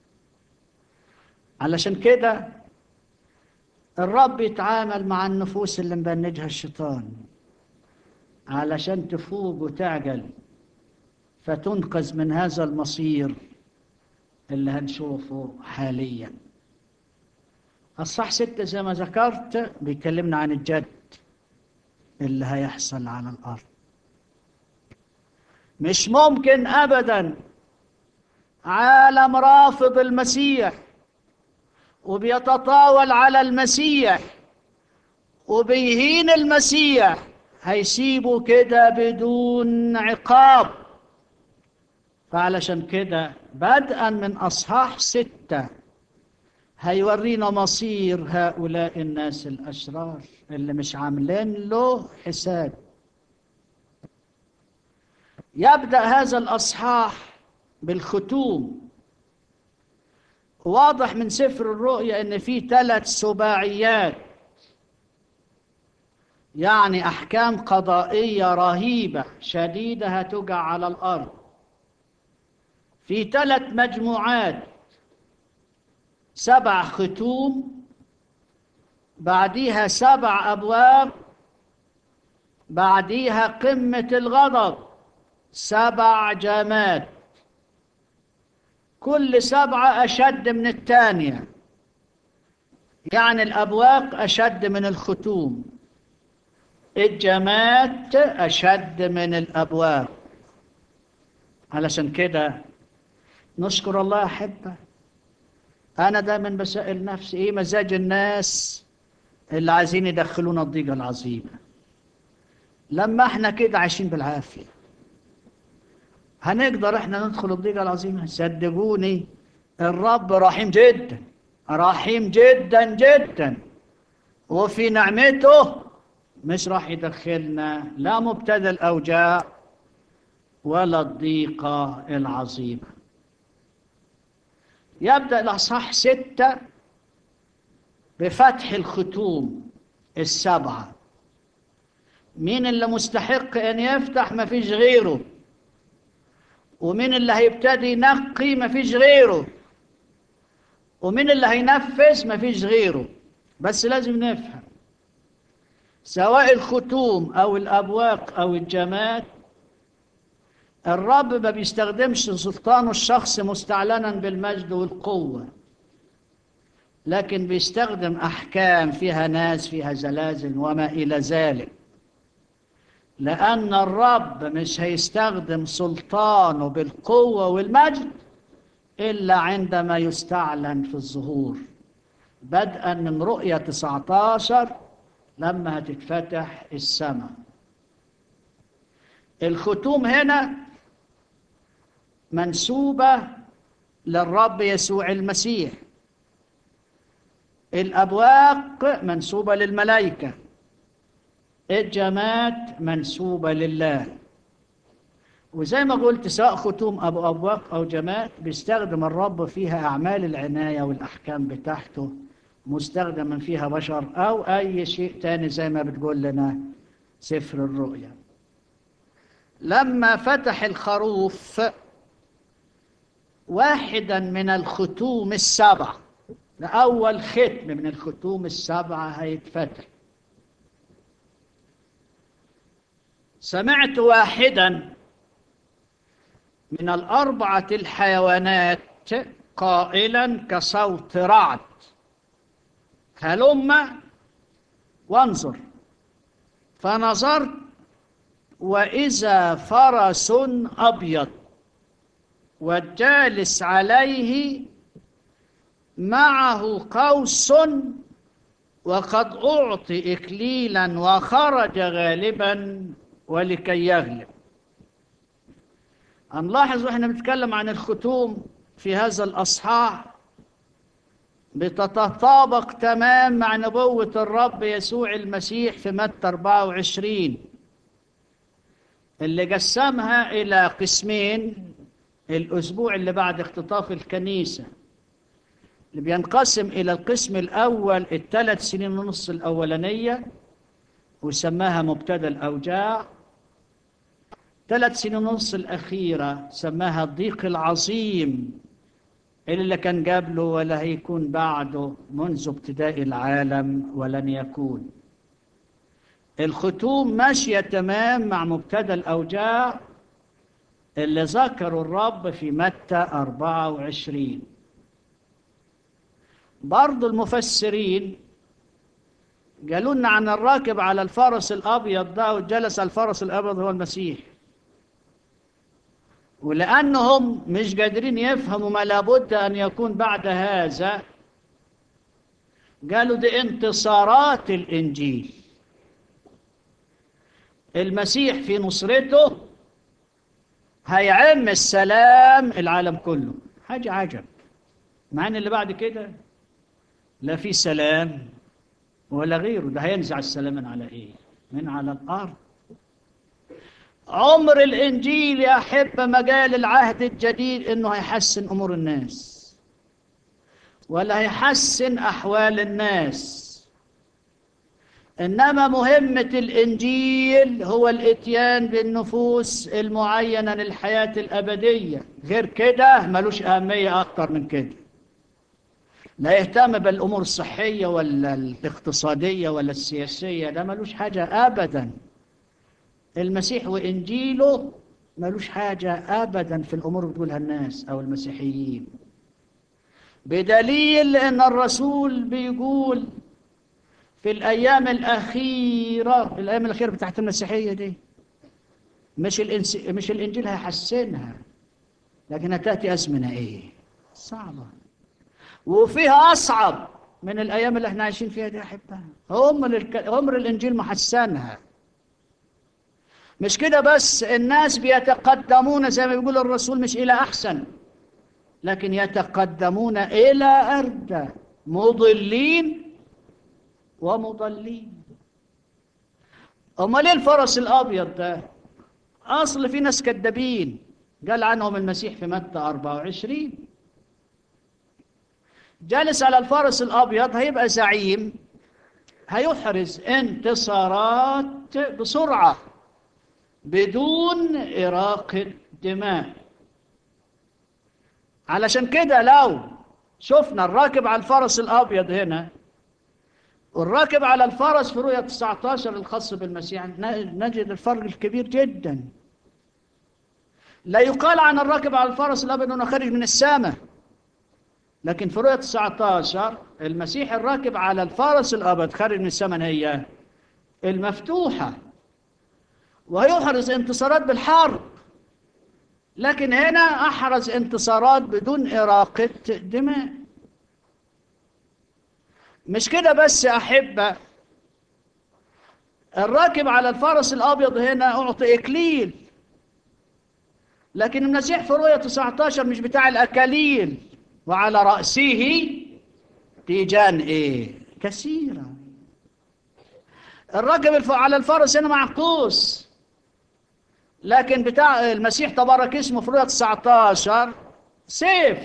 علشان كده الرب يتعامل مع النفوس اللي مبنجها الشيطان علشان تفوق وتعجل فتنقذ من هذا المصير اللي هنشوفه حاليا. الصح ستة زي ما ذكرت بيكلمنا عن الجد اللي هيحصل على الأرض. مش ممكن أبدا عالم رافض المسيح وبيتطاول على المسيح وبيهين المسيح هيسيبه كده بدون عقاب. فعلشان كده بدءا من أصحاح ستة هيورينا مصير هؤلاء الناس الأشرار اللي مش عاملين له حساب. يبدأ هذا الأصحاح بالختوم. واضح من سفر الرؤيا إن فيه ثلاث سباعيات، يعني أحكام قضائية رهيبة شديدة هتقع على الأرض في ثلاث مجموعات: سبع ختوم، بعديها سبع أبواب، بعديها قمة الغضب، سبع جامات، كل سبعة أشد من الثانية. يعني الأبواق أشد من الختوم، الجامات أشد من الأبواب. علشان كده نشكر الله أحبة. أنا دائما بسأل نفسي إيه مزاج الناس اللي عايزين يدخلونا الضيقة العظيمة لما احنا كده عايشين بالعافية؟ هنقدر احنا ندخل الضيقة العظيمة؟ صدقوني الرب رحيم جدا، رحيم جدا جدا، وفي نعمته مش راح يدخلنا لا مبتدى الأوجاع ولا الضيقة العظيمة. يبدأ الأصحاح ستة بفتح الختوم السبعة. مين اللي مستحق أن يفتح؟ ما فيش غيره. ومين اللي هيبتدي ينقي؟ ما فيش غيره. ومين اللي هينفذ؟ ما فيش غيره. بس لازم نفهم سواء الختوم أو الأبواق أو الجماد، الرب ما بيستخدمش سلطانه الشخصي مستعلنا بالمجد والقوة، لكن بيستخدم أحكام فيها ناس فيها زلازل وما إلى ذلك، لأن الرب مش هيستخدم سلطانه بالقوة والمجد إلا عندما يستعلن في الظهور، بدءا من رؤية تسعة عشر لما هتتفتح السماء. الختوم هنا منسوبة للرب يسوع المسيح، الأبواق منسوبة للملائكة، الجماد منسوبة لله. وزي ما قلت سواء ختوم أو أبواق أو جماد بيستخدم الرب فيها أعمال العناية والأحكام بتاعته، مستخدما فيها بشر أو أي شيء تاني زي ما بتقول لنا سفر الرؤيا. لما فتح الخروف واحدا من الختوم السبع، لأول ختم من الختوم السبعة هيتفتح، سمعت واحدا من الأربعة الحيوانات قائلا كصوت رعد: هلم وانظر. فنظرت وإذا فرس أبيض والجالس عليه معه قوس وقد أعطي إكليلا وخرج غالبا ولكي يغلب. هنلاحظ وإحنا بنتكلم عن الختوم في هذا الأصحاح بتتطابق تمام مع نبوة الرب يسوع المسيح في متى أربعة وعشرين اللي قسمها إلى قسمين الأسبوع اللي بعد اختطاف الكنيسة، اللي بينقسم إلى القسم الأول الثلاث سنين ونص الأولانية وسماها مبتدأ الأوجاع، ثلاث سنين ونص الأخيرة سماها الضيق العظيم اللي كان قبله ولا هيكون بعده منذ ابتداء العالم ولن يكون. الختوم ماشية تمام مع مبتدأ الأوجاع اللي ذكروا الرب في متى أربعة وعشرين. برضو المفسرين قالوا لنا عن الراكب على الفرس الأبيض ده وجلس على الفرس الأبيض هو المسيح، ولأنهم مش قادرين يفهموا ما لابد أن يكون بعد هذا قالوا دي انتصارات الإنجيل، المسيح في نصرته هيعم السلام العالم كله. حاجة عجب، مع ان اللي بعد كده لا في سلام ولا غيره، ده هينزع السلام من على ايه؟ من على الارض. عمر الانجيل يا احبه مجال العهد الجديد انه هيحسن امور الناس ولا هيحسن احوال الناس، إنما مهمة الإنجيل هو الإتيان بالنفوس المعينة للحياة الأبدية، غير كده ملوش أهمية أكتر من كده، لا يهتم بالأمور الصحية ولا الاقتصادية ولا السياسية، ده ملوش حاجة أبدا. المسيح وإنجيله ملوش حاجة أبدا في الأمور اللي بتقولها الناس أو المسيحيين، بدليل أن الرسول بيقول في الأيام الأخيرة، في الأيام الأخيرة بتاعت المسيحية دي مش الإنس... مش الإنجيل هيحسنها، لكن هتأتي أزمنة إيه؟ صعبة، وفيها أصعب من الأيام اللي احنا عايشين فيها دي يا أحبها. عمر الك... عمر الإنجيل ما حسنها. مش كده بس، الناس بيتقدمون زي ما بيقول الرسول مش إلى أحسن، لكن يتقدمون إلى أردى، مضلين ومضلين. أما ليه الفرس الأبيض ده؟ أصل في ناس كذابين قال عنهم المسيح في متى أربعة وعشرين جالس على الفرس الأبيض هيبقى زعيم، هيحرز انتصارات بسرعة بدون إراقة دماء. علشان كده لو شفنا الراكب على الفرس الأبيض هنا والراكب على الفرس في رؤية تسعة عشر الخاص بالمسيح نجد الفرق الكبير جدا. لا يقال عن الراكب على الفرس الأبيض أنه خارج من السماء، لكن في رؤية تسعة عشر المسيح الراكب على الفرس الأبيض خارج من السماء هي المفتوحة، ويحرز انتصارات بالحرب. لكن هنا أحرز انتصارات بدون إراقة دماء. مش كده بس يا أحبة، الراكب على الفرس الأبيض هنا أعطي إكليل، لكن المسيح في رؤية تسعة عشر مش بتاع الأكاليل، وعلى رأسه تيجان إيه كثيرة. الراكب على الفرس هنا معكوس، لكن بتاع المسيح تبارك اسمه في رؤية تسعة عشر سيف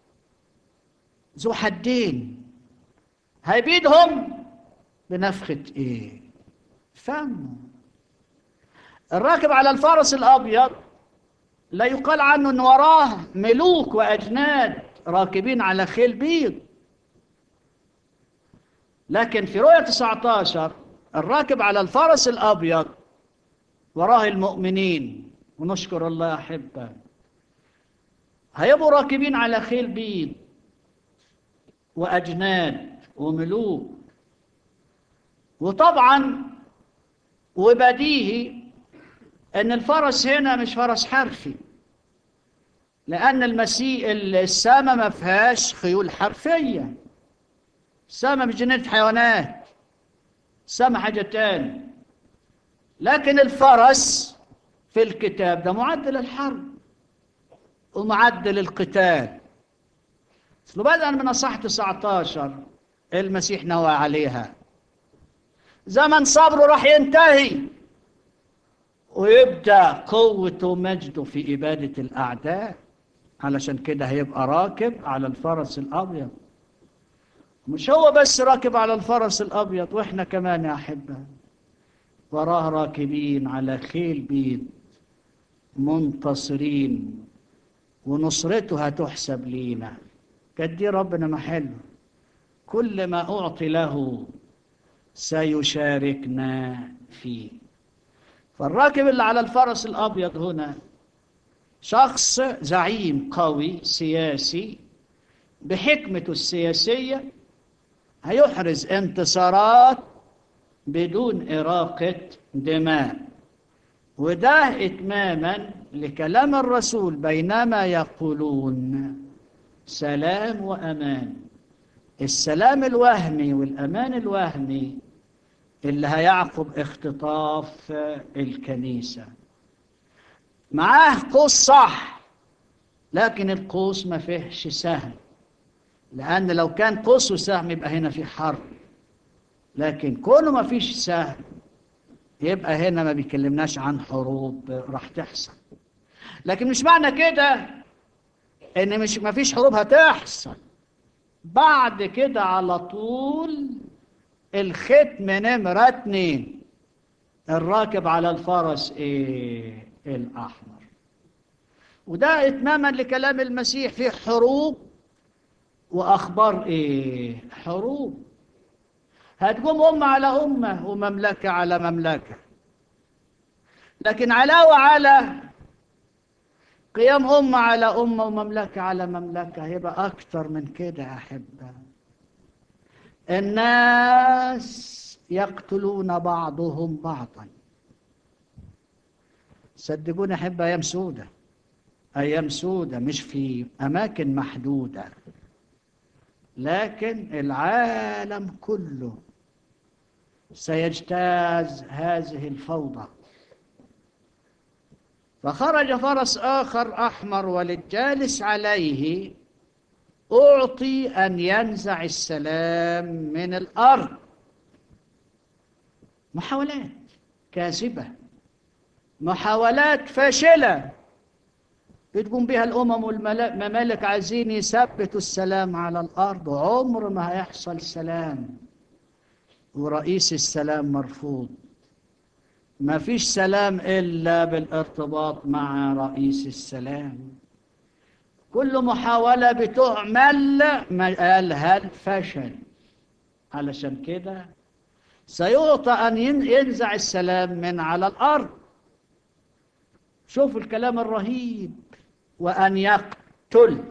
ذو حدين هيبيدهم بنفخة ايه فم. الراكب على الفرس الابيض لا يقال عنه ان وراه ملوك واجناد راكبين على خيل بيض، لكن في رؤية تسعة عشر الراكب على الفرس الابيض وراه المؤمنين، ونشكر الله أحبه هيبقوا راكبين على خيل بيض وأجناد وملوك. وطبعا وبديهي أن الفرس هنا مش فرس حرفي، لأن المسيح السامة ما فيهاش خيول حرفية. السامة مش جنينة حيوانات، السامة حاجة تاني. لكن الفرس في الكتاب ده معدل الحرب ومعدل القتال. أصله بدءا من أصحاح تسعة عشر المسيح نوى عليها زمن صبره راح ينتهي، ويبدأ قوة ومجده في إبادة الأعداء. علشان كده هيبقى راكب على الفرس الأبيض. مش هو بس راكب على الفرس الأبيض، وإحنا كمان يا أحبة وراه راكبين على خيل بيض منتصرين، ونصرته هتحسب لينا. كدي ربنا محله، كل ما أعطي له سيشاركنا فيه. فالراكب اللي على الفرس الأبيض هنا شخص زعيم قوي سياسي بحكمته السياسية، هيحرز انتصارات بدون إراقة دماء. وده إتماما لكلام الرسول بينما يقولون سلام وأمان. السلام الوهمي والأمان الوهمي اللي هيعقب اختطاف الكنيسة. معاه قوس صح، لكن القوس ما فيهش سهم، لأن لو كان قوس وسهم يبقى هنا في حرب، لكن كونه ما فيش سهم يبقى هنا ما بيكلمناش عن حروب راح تحصل. لكن مش معنى كده ان مش ما فيش حروب هتحصل. بعد كده على طول الختم نمرة اتنين، الراكب على الفرس ايه الأحمر. وده اتماما لكلام المسيح في حروب وأخبار ايه حروب. هتقوم أمة على أمة ومملكة على مملكة، لكن علاوة على قيام أمة على أمة ومملكة على مملكة هيبقى أكتر من كده يا أحبة. الناس يقتلون بعضهم بعضا. صدقوني أحبة، أيام سودة، أيام سودة مش في أماكن محدودة، لكن العالم كله سيجتاز هذه الفوضى. فخرج فرس آخر أحمر وللجالس عليه أعطي أن ينزع السلام من الأرض. محاولات كاذبة، محاولات فاشلة بتقوم بها الأمم والممالك عايزين يثبتوا السلام على الأرض. عمر ما هيحصل سلام ورئيس السلام مرفوض. ما فيش سلام إلا بالارتباط مع رئيس السلام. كل محاولة بتعمل مآلها الفشل. علشان كده سيعطى أن ينزع السلام من على الأرض. شوفوا الكلام الرهيب. وأن يقتل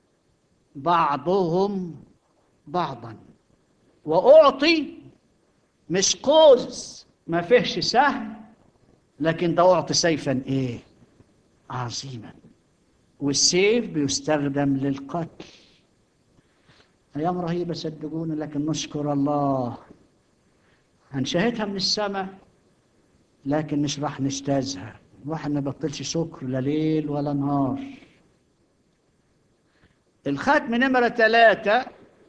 بعضهم بعضا. وأعطي مش قوس ما فيهش سهم، لكن ده أعطي سيفا إيه عظيما. والسيف بيستخدم للقتل. أيام رهيبة صدقوني، لكن نشكر الله هنشاهدها من السماء، لكن مش راح نجتازها. الواحد ما بطلش شكر لا ليل ولا نهار. الختم نمرة ثلاثة،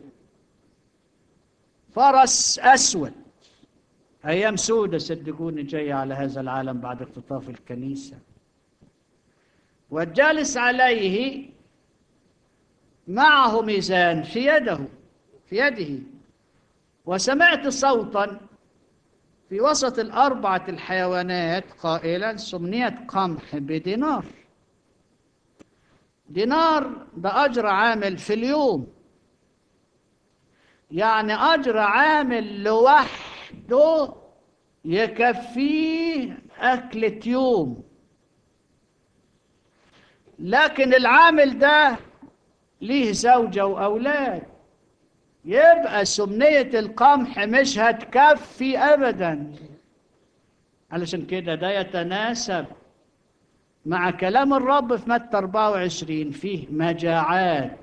فرس أسود. أيام سودة صدقوني جاية على هذا العالم بعد اختطاف الكنيسة. والجالس عليه معه ميزان في يده في يده وسمعت صوتا في وسط الأربعة الحيوانات قائلا: سمنية قمح بدينار. دينار ده أجر عامل في اليوم، يعني أجر عامل لوحده يكفيه أكلة يوم. لكن العامل ده ليه زوجة وأولاد، يبقى سمنية القمح مش هتكفي أبدا. علشان كده ده يتناسب مع كلام الرب في متى أربعة وعشرين، فيه مجاعات.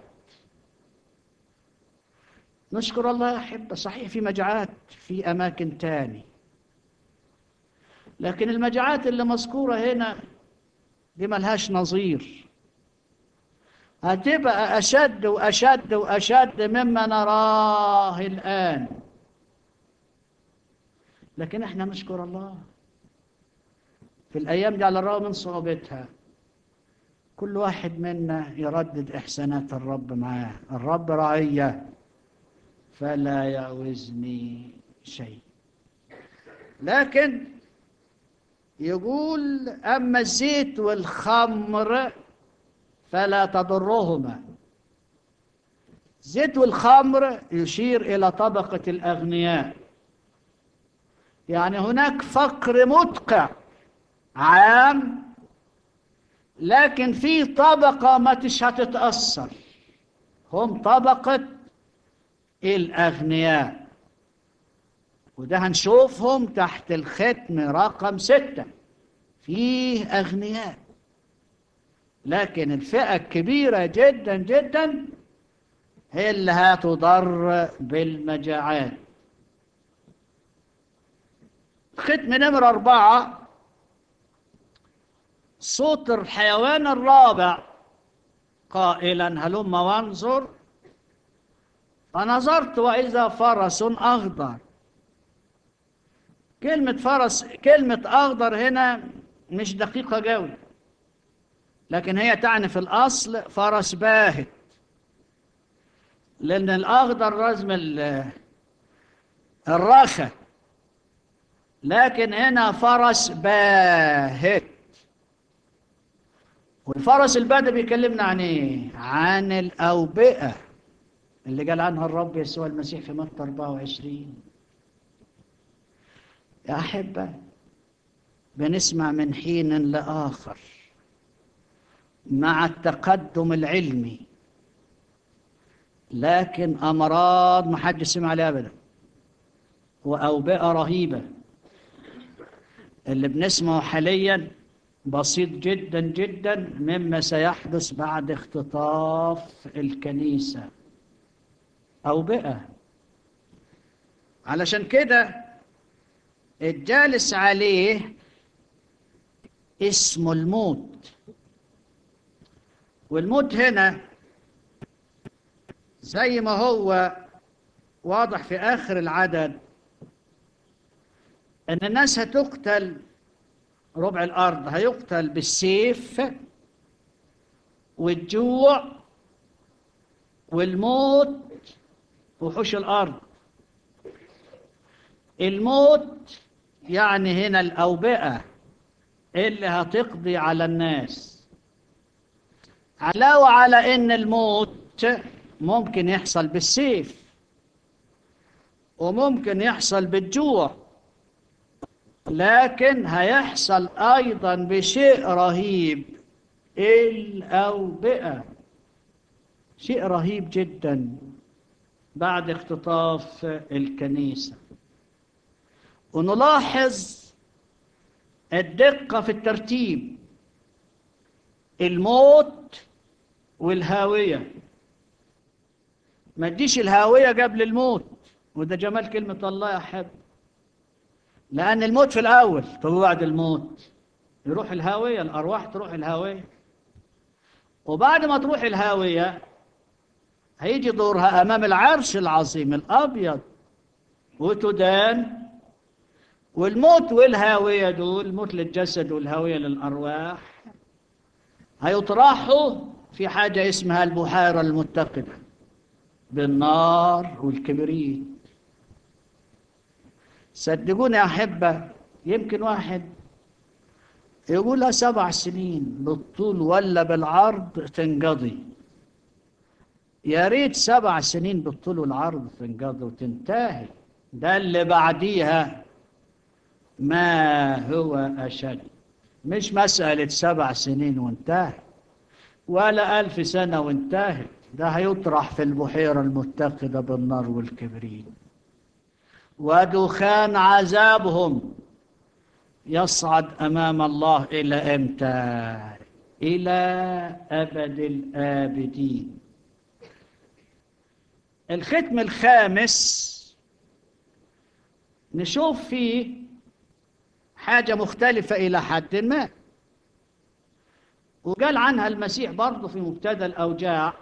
نشكر الله يا أحبة، صحيح في مجاعات في أماكن تاني، لكن المجاعات اللي مذكورة هنا دي ملهاش نظير. هتبقى أشد وأشد وأشد مما نراه الآن. لكن احنا نشكر الله في الأيام دي على الرغم من صعوبتها كل واحد منا يردد إحسانات الرب معاه. الرب رعية فلا يعوزني شيء. لكن يقول: أما الزيت والخمر فلا تضرهما. الزيت والخمر يشير إلى طبقة الأغنياء، يعني هناك فقر مدقع عام، لكن في طبقة ما تش هتتأثر، هم طبقة الأغنياء. وده هنشوفهم تحت الختم رقم ستة. فيه أغنياء، لكن الفئة الكبيرة جدا جدا هي اللي هتضر بالمجاعات. ختم نمرة أربعة، صوت الحيوان الرابع قائلا: هلم وانظر. فنظرت وإذا فرس أخضر. كلمة فرس، كلمة أخضر هنا مش دقيقة قوي، لكن هي تعني في الأصل فرس باهت، لأن الأخضر رزم الرخة، لكن هنا فرس باهت. والفرس الباهت بيكلمنا عن ايه؟ عن الأوبئة اللي قال عنها الرب يسوع المسيح في متى أربعة وعشرين. يا أحبة، بنسمع من حين لآخر مع التقدم العلمي، لكن أمراض ما حد سمع عليها أبدا، وأوبئة رهيبة. اللي بنسمعه حاليا بسيط جدا جدا مما سيحدث بعد اختطاف الكنيسة. أوبئة. علشان كده الجالس عليه اسمه الموت. والموت هنا زي ما هو واضح في آخر العدد أن الناس هتقتل، ربع الأرض هيقتل بالسيف والجوع والموت، وحوش الأرض. الموت يعني هنا الأوبئة اللي هتقضي على الناس. علاوة على أن الموت ممكن يحصل بالسيف، وممكن يحصل بالجوع، لكن هيحصل أيضا بشيء رهيب، الأوبئة، شيء رهيب جدا بعد اختطاف الكنيسة. ونلاحظ الدقة في الترتيب: الموت والهاوية. ما تجيش الهاوية قبل الموت، وده جمال كلمة الله يا أحب، لأن الموت في الأول، طب بعد الموت يروح الهاوية، الأرواح تروح الهاوية. وبعد ما تروح الهاوية هيجي دورها أمام العرش العظيم الأبيض وتدان. والموت والهاوية دول، الموت للجسد والهاوية للأرواح، هيطرحوا في حاجة اسمها البحيرة المتقدة بالنار والكبريت. صدقوني يا أحبة، يمكن واحد يقولها سبع سنين بالطول ولا بالعرض تنقضي. يا ريت سبع سنين بالطول والعرض تنقضي وتنتهي، ده اللي بعديها ما هو أشد. مش مسألة سبع سنين وانتهت، ولا ألف سنة وانتهت، ده هيطرح في البحيرة المتقدة بالنار والكبريت، ودخان عذابهم يصعد أمام الله إلى إمتى؟ إلى أبد الآبدين. الختم الخامس نشوف فيه حاجة مختلفة إلى حد ما، وقال عنها المسيح برضه في مبتدأ الأوجاع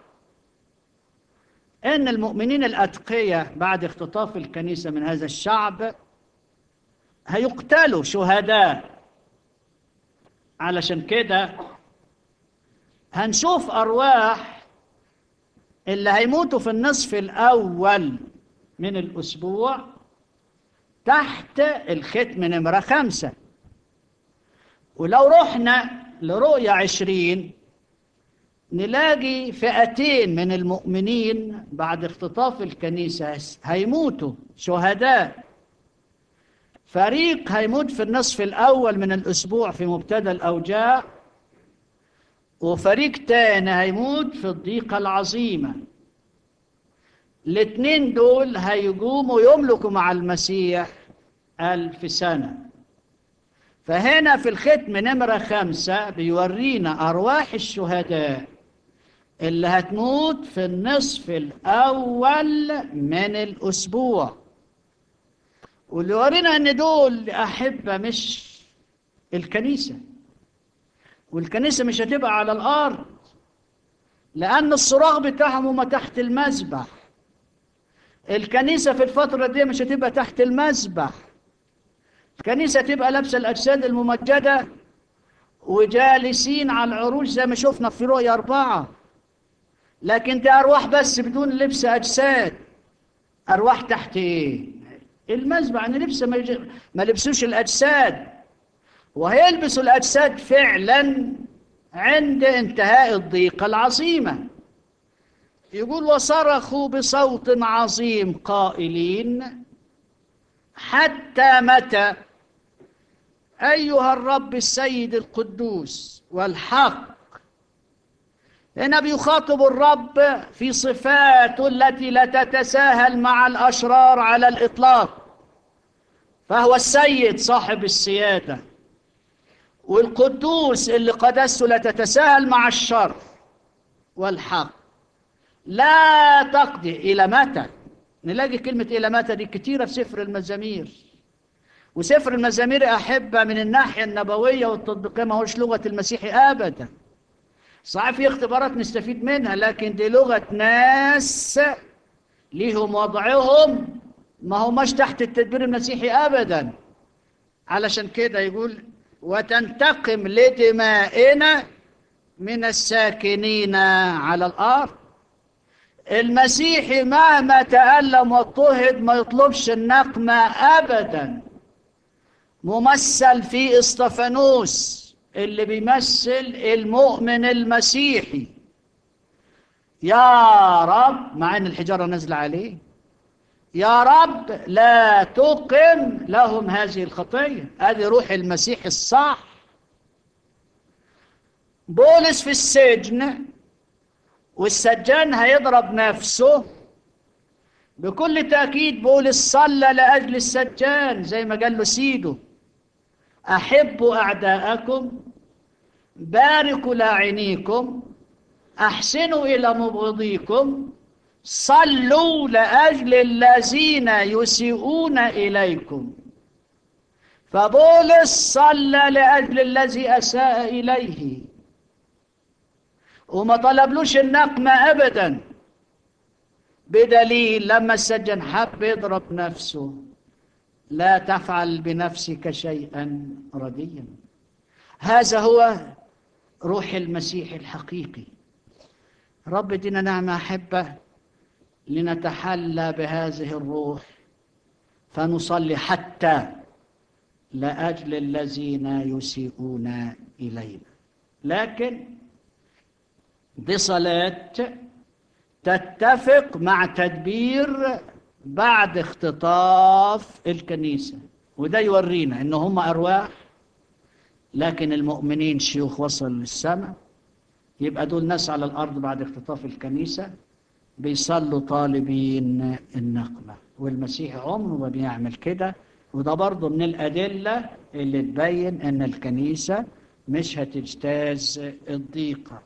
إن المؤمنين الأتقياء بعد اختطاف الكنيسة من هذا الشعب هيقتلوا شهداء. علشان كده هنشوف أرواح اللي هيموتوا في النصف الأول من الأسبوع تحت الختم نمرة خمسة. ولو رحنا لرؤية عشرين نلاقي فئتين من المؤمنين بعد اختطاف الكنيسة هيموتوا شهداء. فريق هيموت في النصف الأول من الأسبوع في مبتدأ الأوجاع، وفريق تاني هيموت في الضيقة العظيمة. الاثنين دول هيقوموا يملكوا مع المسيح ألف سنة. فهنا في الختم نمرة خمسة بيورينا أرواح الشهداء اللي هتموت في النصف الأول من الأسبوع، واللي يورينا أن دول أحبة مش الكنيسة، والكنيسة مش هتبقى على الأرض، لأن الصراخ بتاعهم هما تحت المذبح. الكنيسة في الفترة دي مش هتبقى تحت المذبح، الكنيسة تبقى لابسة الأجساد الممجدة وجالسين على العروش زي ما شفنا في رؤيا أربعة. لكن دي أرواح بس بدون لبس أجساد. أرواح تحت إيه؟ المذبح. يعني لبس ما, يج... ما لبسوش الأجساد، وهيلبسوا الأجساد فعلا عند انتهاء الضيقة العظيمة. يقول: وصرخوا بصوت عظيم قائلين: حتى متى أيها الرب السيد القدوس والحق؟ هنا بيخاطب الرب في صفاته التي لا تتساهل مع الأشرار على الإطلاق، فهو السيد صاحب السيادة، والقدوس اللي قدسته لا تتساهل مع الشر والحق. لا تقضي إلى متى؟ نلاقي كلمة إلى متى دي كتيرة في سفر المزامير. وسفر المزامير أحبة من الناحية النبوية والتطبيقية ما هوش لغة المسيحي أبدا. صحيح في اختبارات نستفيد منها، لكن دي لغة ناس ليهم وضعهم، ما هماش تحت التدبير المسيحي أبدا. علشان كده يقول: وتنتقم لدمائنا من الساكنين على الأرض. المسيحي مهما تألم واضطهد ما يطلبش النقمة أبدا. ممثل في اسطفانوس اللي بيمثل المؤمن المسيحي. يا رب، مع ان الحجارة نزل عليه، يا رب لا تقم لهم هذه الخطية. هذه روح المسيح الصح. بولس في السجن والسجان هيضرب نفسه، بكل تأكيد بولس صلى لأجل السجان زي ما قال له سيده: أحبوا أعداءكم، باركوا لاعنيكم، أحسنوا إلى مبغضيكم، صلوا لأجل الذين يسيئون إليكم. فبولس صلى لأجل الذي أساء إليه وما طلبلوش النقمة أبدا، بدليل لما السجن حب يضرب نفسه: لا تفعل بنفسك شيئا رديا. هذا هو روح المسيح الحقيقي. رب دينا نعمة أحبة لنتحلى بهذه الروح، فنصلي حتى لأجل الذين يسيئون إلينا. لكن دي صلاة تتفق مع تدبير بعد اختطاف الكنيسة، وده يورينا إن هم أرواح، لكن المؤمنين شيوخ وصلوا للسماء. يبقى دول ناس على الأرض بعد اختطاف الكنيسة بيصلوا طالبين النقمة، والمسيح عمره ما بيعمل كده. وده برضه من الأدلة اللي تبين أن الكنيسة مش هتجتاز الضيقة.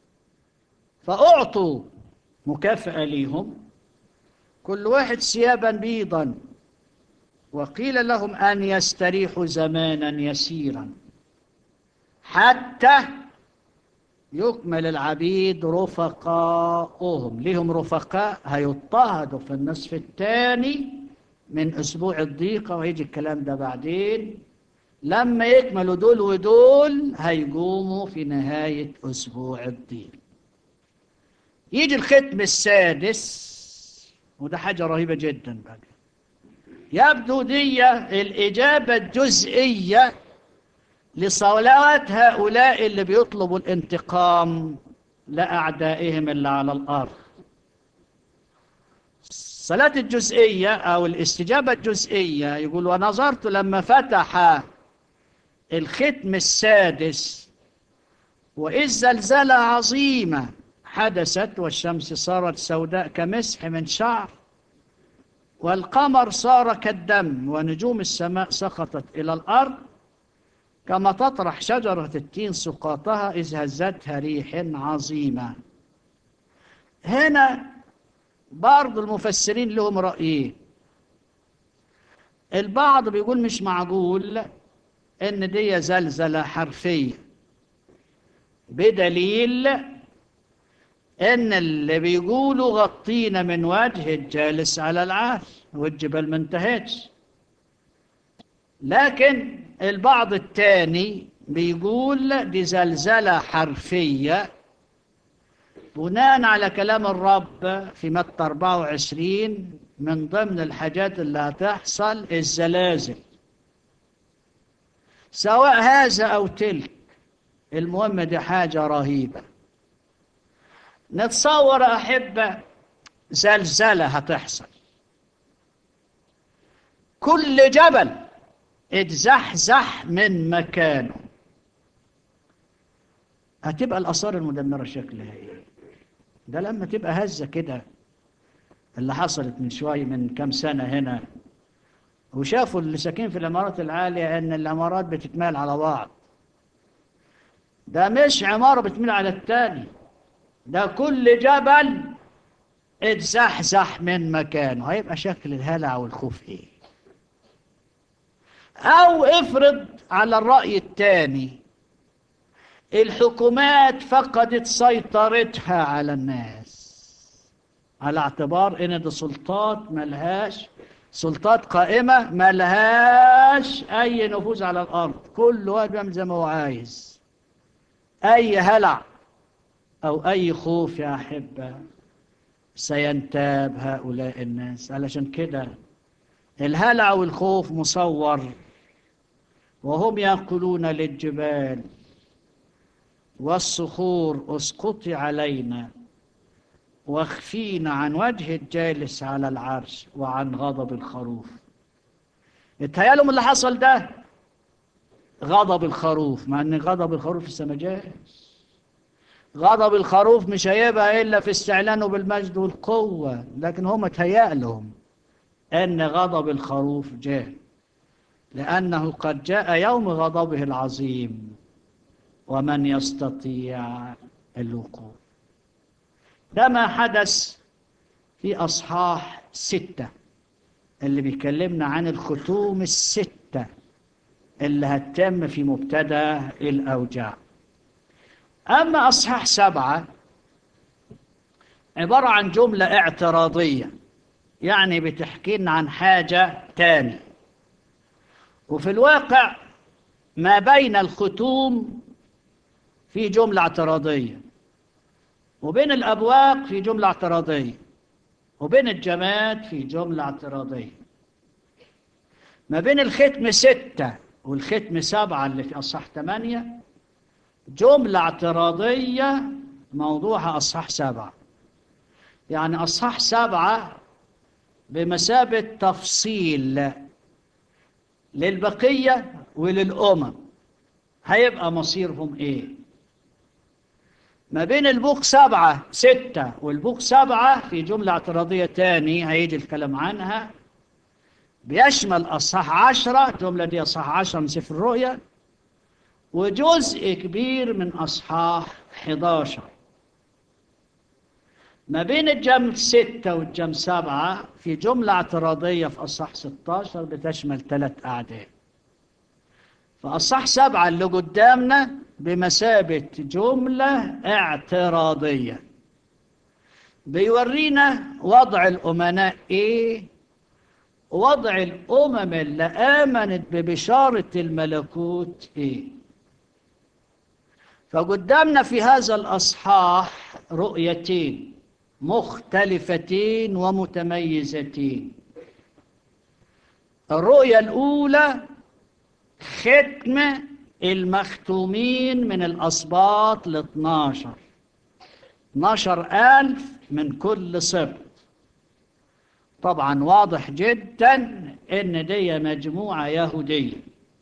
فأعطوا مكافأة ليهم، كل واحد ثيابا بيضا، وقيل لهم أن يستريحوا زمانا يسيرا حتى يكمل العبيد رفقاؤهم. لهم رفقاء هيضطهدوا في النصف الثاني من أسبوع الضيقة، وهيجي الكلام ده بعدين. لما يكملوا دول ودول هيقوموا في نهاية أسبوع الضيق. يجي الختم السادس، وده حاجة رهيبة جدا بقى. يبدو دي الإجابة الجزئية لصلوات هؤلاء اللي بيطلبوا الانتقام لأعدائهم اللي على الأرض. الصلاة الجزئية أو الاستجابة الجزئية يقول: ونظرت لما فتح الختم السادس وإذ زلزلة عظيمة حدثت، والشمس صارت سوداء كمسح من شعر، والقمر صار كالدم، ونجوم السماء سقطت إلى الأرض كما تطرح شجرة التين سقاطها إذ هزتها ريح عظيمة. هنا برضو المفسرين لهم رأيين. البعض بيقول مش معقول إن دي زلزلة حرفية، بدليل إن اللي بيقولوا غطينا من وجه الجالس على العرش والجبال ما انتهتش. لكن البعض الثاني بيقول دي زلزلة حرفية بناء على كلام الرب في متى أربعة وعشرين: من ضمن الحاجات اللي هتحصل الزلازل، سواء هذا أو تلك. المهم دي حاجة رهيبة. نتصور أحبة زلزلة هتحصل، كل جبل اتزحزح من مكانه، هتبقى الآثار المدمرة شكلها ايه؟ ده لما تبقى هزة كده اللي حصلت من شوية من كم سنة هنا، وشافوا اللي ساكنين في العمارات العالية ان العمارات بتتمال على بعض. ده مش عمارة بتميل على التاني، ده كل جبل اتزحزح من مكانه. هيبقى شكل الهلع والخوف ايه؟ او افرض على الرأي الثاني الحكومات فقدت سيطرتها على الناس، على اعتبار ان دي سلطات ملهاش سلطات قائمة، ملهاش اي نفوذ على الارض، كل واحد بيعمل زي ما هو عايز. اي هلع او اي خوف يا احبه سينتاب هؤلاء الناس. علشان كده الهلع والخوف مصور، وهم يقولون للجبال والصخور اسقطي علينا واخفين عن وجه الجالس على العرش وعن غضب الخروف. اتهيالهم اللي حصل ده غضب الخروف، مع ان غضب الخروف لسه ما جاش. غضب الخروف مش هيبقى الا في استعلانه بالمجد والقوه، لكن هم اتهيأ لهم ان غضب الخروف جاء، لانه قد جاء يوم غضبه العظيم ومن يستطيع الوقوف. ده ما حدث في اصحاح ستة اللي بيكلمنا عن الختوم الستة اللي هتتم في مبتدأ الأوجاع. أما أصحاح سبعة عبارة عن جملة اعتراضية، يعني بتحكينا عن حاجة تاني. وفي الواقع ما بين الختوم في جملة اعتراضية، وبين الأبواق في جملة اعتراضية، وبين الجماد في جملة اعتراضية. ما بين الختم ستة والختم سبعة اللي في أصحاح ثمانية جملة اعتراضية موضوعها أصحاح سبعة. يعني أصحاح سبعة بمثابة تفصيل للبقية وللأمم، هيبقى مصيرهم إيه. ما بين البوق سبعة ستة والبوق سبعة في جملة اعتراضية تاني هيجي الكلام عنها، بيشمل أصحاح عشرة، جملة دي أصحاح عشرة من سفر الرؤيا، وجزء كبير من أصحاح إحدى عشر. ما بين الجم ستة والجم سبعة في جملة اعتراضية في أصحاح ستة عشر بتشمل ثلاث أعداد. فأصحاح سبعة اللي قدامنا بمثابة جملة اعتراضية بيورينا وضع الأمناء إيه، وضع الأمم اللي آمنت ببشارة الملكوت إيه. فقدامنا في هذا الأصحاح رؤيتين مختلفتين ومتميزتين. الرؤية الأولى ختم المختومين من الأسباط الاثناشر، اثناشر ألف من كل سبط. طبعا واضح جدا ان دي مجموعة يهودية،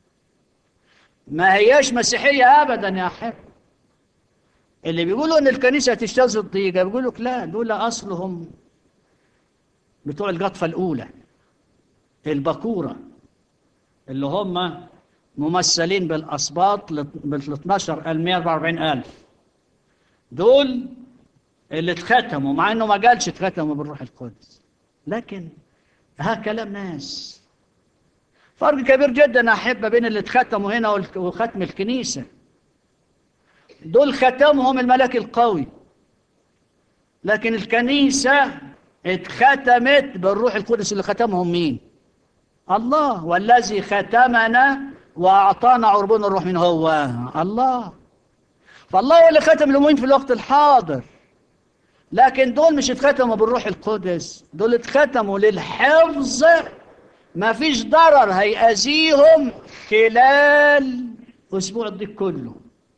ما هياش مسيحية ابدا يا حب. اللي بيقولوا ان الكنيسة تجتاز الضيقة بيقولوا لا، دول اصلهم بتوع القطفة الاولى البكورة، اللي هم ممثلين بالاسباط بال اثناشر مئة وأربعة وأربعين ألف، دول اللي اتختموا، مع انه ما قالش اتختموا بالروح القدس، لكن ها كلام ناس. فرق كبير جدا أحبة بين اللي اتختموا هنا وختم الكنيسة. دول ختمهم الملاك القوي، لكن الكنيسة اتختمت بالروح القدس. اللي ختمهم مين؟ الله. والذي ختمنا وأعطانا عربون الروح من هو الله. فالله هو اللي ختم المؤمنين في الوقت الحاضر، لكن دول مش اتختموا بالروح القدس، دول اتختموا للحفظ. ما فيش ضرر هيأذيهم خلال أسبوع الضيق كله،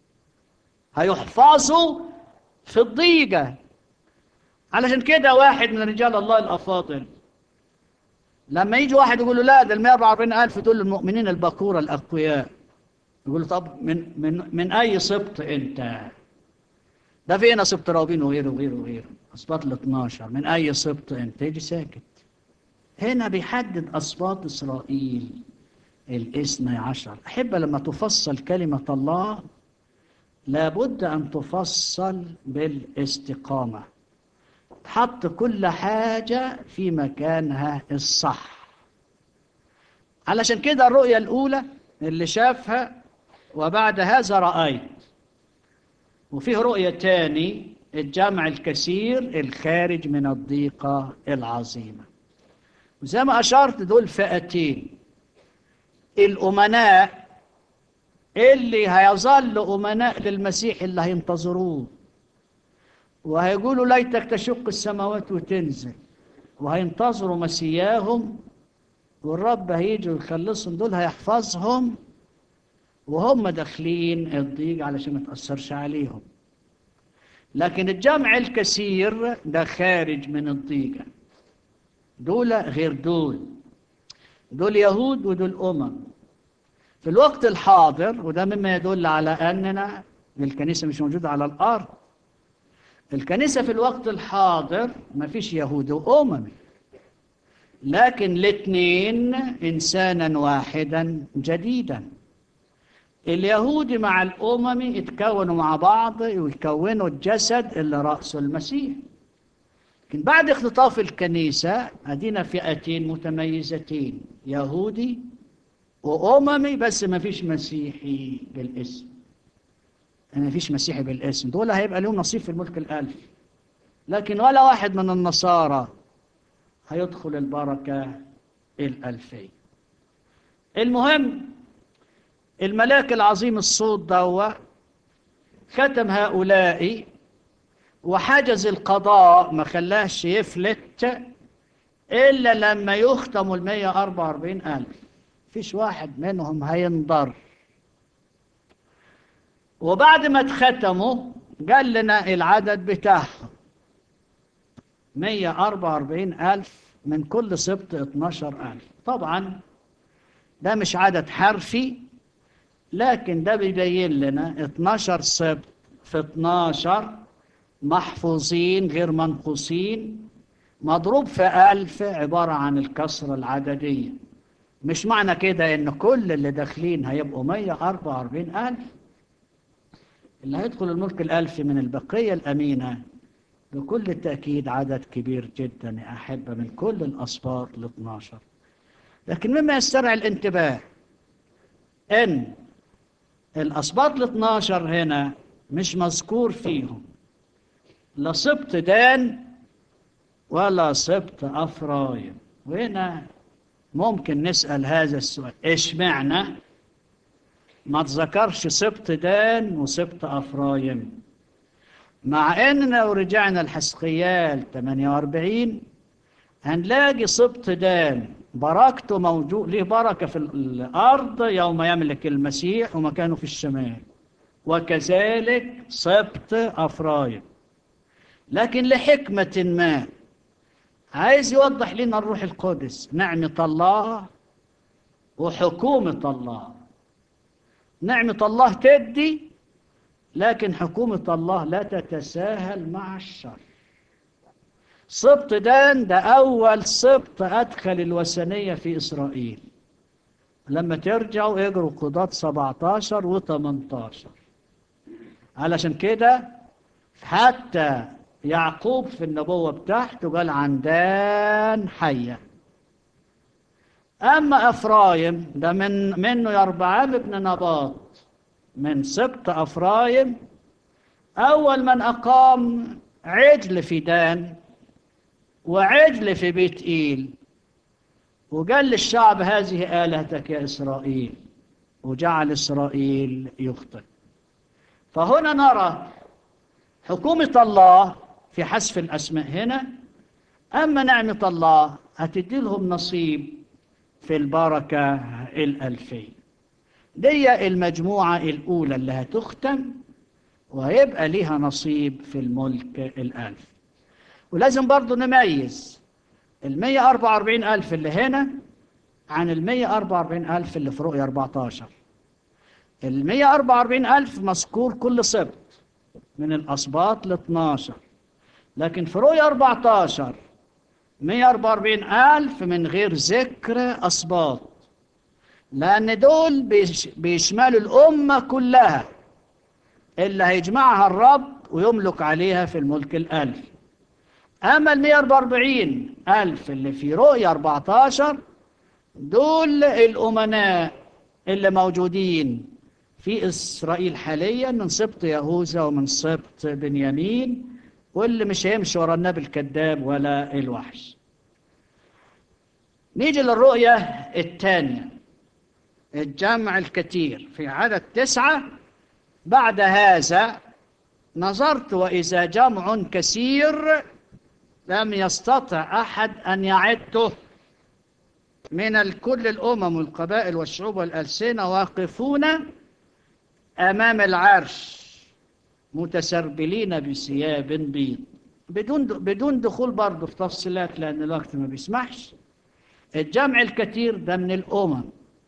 هيحفظوا في الضيقة. علشان كده واحد من رجال الله الأفاضل لما يجي واحد يقول له لا ده المئة وأربعة وأربعين ألف دول المؤمنين البكورة الأقوياء، يقول له طب من, من, من أي سبط أنت؟ ده فينا سبط راوبين وغيره وغيره وغيره، أسباط ال اثناشر، من أي سبط أنت؟ يجي ساكت. هنا بيحدد أسباط إسرائيل الاثنى عشر. أحب لما تفصل كلمة الله لابد أن تفصل بالاستقامة، تحط كل حاجة في مكانها الصح. علشان كده الرؤية الأولى اللي شافها وبعد هذا رأيت، وفيه رؤية تاني الجمع الكثير الخارج من الضيقة العظيمة. وزي ما أشرت دول فئتين، الأمناء اللي هيظل أمناء للمسيح اللي هينتظروه وهيقولوا ليتك تشق السماوات وتنزل، وهينتظروا مسياهم والرب هيجي ويخلصهم. دول هيحفظهم وهم داخلين الضيق علشان ما تأثرش عليهم. لكن الجمع الكثير ده خارج من الضيقة، دول غير دول، دول يهود ودول أمم. في الوقت الحاضر، وده مما يدل على أننا الكنيسة مش موجودة على الأرض، الكنيسة في الوقت الحاضر ما فيش يهود وأمم، لكن الاثنين إنسانا واحدا جديدا. اليهود مع الأمم يتكونوا مع بعض ويكونوا الجسد اللي رأسه المسيح. لكن بعد اختطاف الكنيسة أدينا فئتين متميزتين، يهودي وأممي، بس ما فيش مسيحي بالاسم. ما فيش مسيحي بالاسم، دول هيبقى لهم نصيب في الملك الألف، لكن ولا واحد من النصارى هيدخل البركة الألفية. المهم الملاك العظيم الصوت دوا ختم هؤلاء وحجز القضاء، ما خلاش يفلت إلا لما يختموا المية أربعة وأربعين ألف، فيش واحد منهم هينضر. وبعد ما اتختموا قال لنا العدد بتاعهم مية أربعة وأربعين ألف، من كل سبط اتناشر ألف. طبعا ده مش عدد حرفي، لكن ده بيبين لنا اتناشر سبط في اتناشر محفوظين غير منقوصين، مضروب في ألف، عبارة عن الكسرة العددية. مش معنى كده ان كل اللي داخلين هيبقوا مية أربعة وأربعين ألف. اللي هيدخل الملك الألف من البقية الأمينة بكل التأكيد عدد كبير جدا يا أحبة، من كل الأسباط الاثناشر. لكن مما يسترعي الانتباه ان الأسباط الاثناشر هنا مش مذكور فيهم لا سبط دان ولا سبط أفرايم. وهنا ممكن نسأل هذا السؤال، إيش معنى ما تذكرش سبط دان وسبط أفرايم، مع أننا لو رجعنا الحسقيال ثمانية وأربعين هنلاقي سبط دان بركته موجود، له بركة في الأرض يوم يملك المسيح ومكانه في الشمال، وكذلك سبط أفرايم. لكن لحكمة ما عايز يوضح لنا الروح القدس نعمة الله وحكومة الله. نعمة الله تدي، لكن حكومة الله لا تتساهل مع الشر. سبط دان ده أول سبط أدخل الوثنية في إسرائيل. لما ترجعوا اقروا قضاة سبعتاشر و تمنتاشر. علشان كده حتى يعقوب في النبوة بتاعته قال عن دان حية. أما أفرايم ده من منه يربعام ابن نباط من سبط أفرايم، أول من أقام عجل في دان وعجل في بيت إيل، وقال للشعب هذه آلهتك يا إسرائيل، وجعل إسرائيل يخطئ. فهنا نرى حكومة الله في حذف الأسماء هنا. أما نعمة الله هتدي لهم نصيب في البركة الألفية. دي المجموعة الأولى اللي هتختم وهيبقى ليها نصيب في الملك الألف. ولازم برضو نميز المية أربعة وأربعين ألف اللي هنا عن المية أربعة وأربعين ألف اللي في رؤية أربعتاشر. المية أربعة وأربعين ألف مذكور كل سبط من الأسباط الاثناشر، لكن في رؤية أربعتاشر مية أربعة وأربعين ألف من غير ذكر أسباط، لأن دول بيشملوا الأمة كلها اللي هيجمعها الرب ويملك عليها في الملك الألف. أما المية أربعة وأربعين ألف اللي في رؤية أربعتاشر دول الأمناء اللي موجودين في إسرائيل حاليا من سبط يهوذا ومن سبط بنيامين، واللي مش هيمشي ورا النبي الكذاب ولا الوحش. نيجي للرؤية الثانية، الجمع الكثير في عدد تسعة. بعد هذا نظرت وإذا جمع كثير لم يستطع أحد أن يعده من كل الأمم والقبائل والشعوب والألسنة واقفون أمام العرش متسربلين بثياب بيض، بدون بدون دخول برضه في تفصيلات لأن الوقت ما بيسمحش. الجمع الكثير ده من الأمم،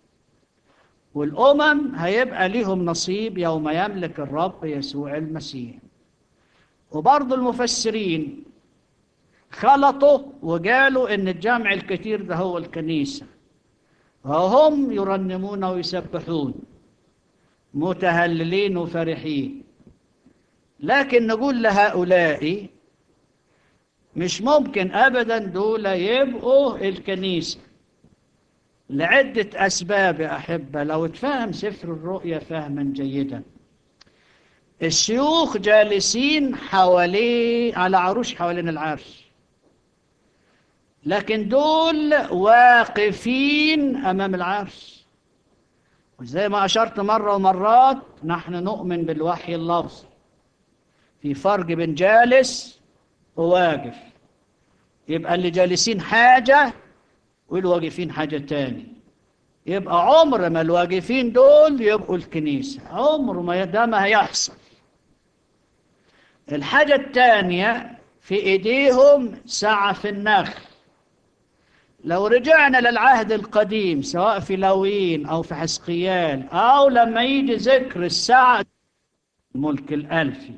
والأمم هيبقى ليهم نصيب يوم يملك الرب يسوع المسيح. وبرضه المفسرين خلطوا وقالوا إن الجمع الكثير ده هو الكنيسة، وهم يرنمون ويسبحون متهللين وفرحين. لكن نقول لهؤلاء مش ممكن أبدا دول يبقوا الكنيسة لعدة أسباب يا أحبة. لو تفهم سفر الرؤيا فهما جيدا، الشيوخ جالسين حواليه على عروش حوالين العرش، لكن دول واقفين أمام العرش. وزي ما أشرت مرة ومرات نحن نؤمن بالوحي اللفظي، في فرق بين جالس وواقف. يبقى اللي جالسين حاجة والواقفين حاجة تاني. يبقى عمر ما الواقفين دول يبقوا الكنيسة، عمر ما ده ما هيحصل. الحاجة التانية في ايديهم سعف النخل. لو رجعنا للعهد القديم سواء في لاويين او في حزقيال او لما يجي ذكر السعد الملك الالفي،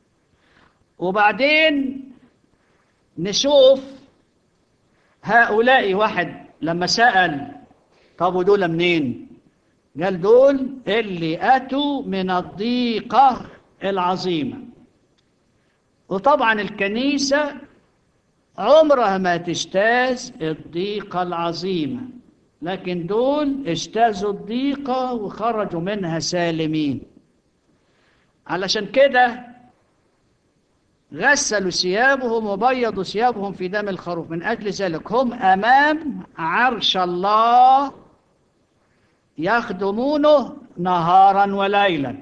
وبعدين نشوف هؤلاء واحد لما سأل طب دول منين؟ قال دول اللي أتوا من الضيقة العظيمة. وطبعا الكنيسة عمرها ما تجتاز الضيقة العظيمة، لكن دول اجتازوا الضيقة وخرجوا منها سالمين. علشان كده غسلوا ثيابهم وبيضوا ثيابهم في دم الخروف. من أجل ذلك هم أمام عرش الله يخدمونه نهارا وليلا.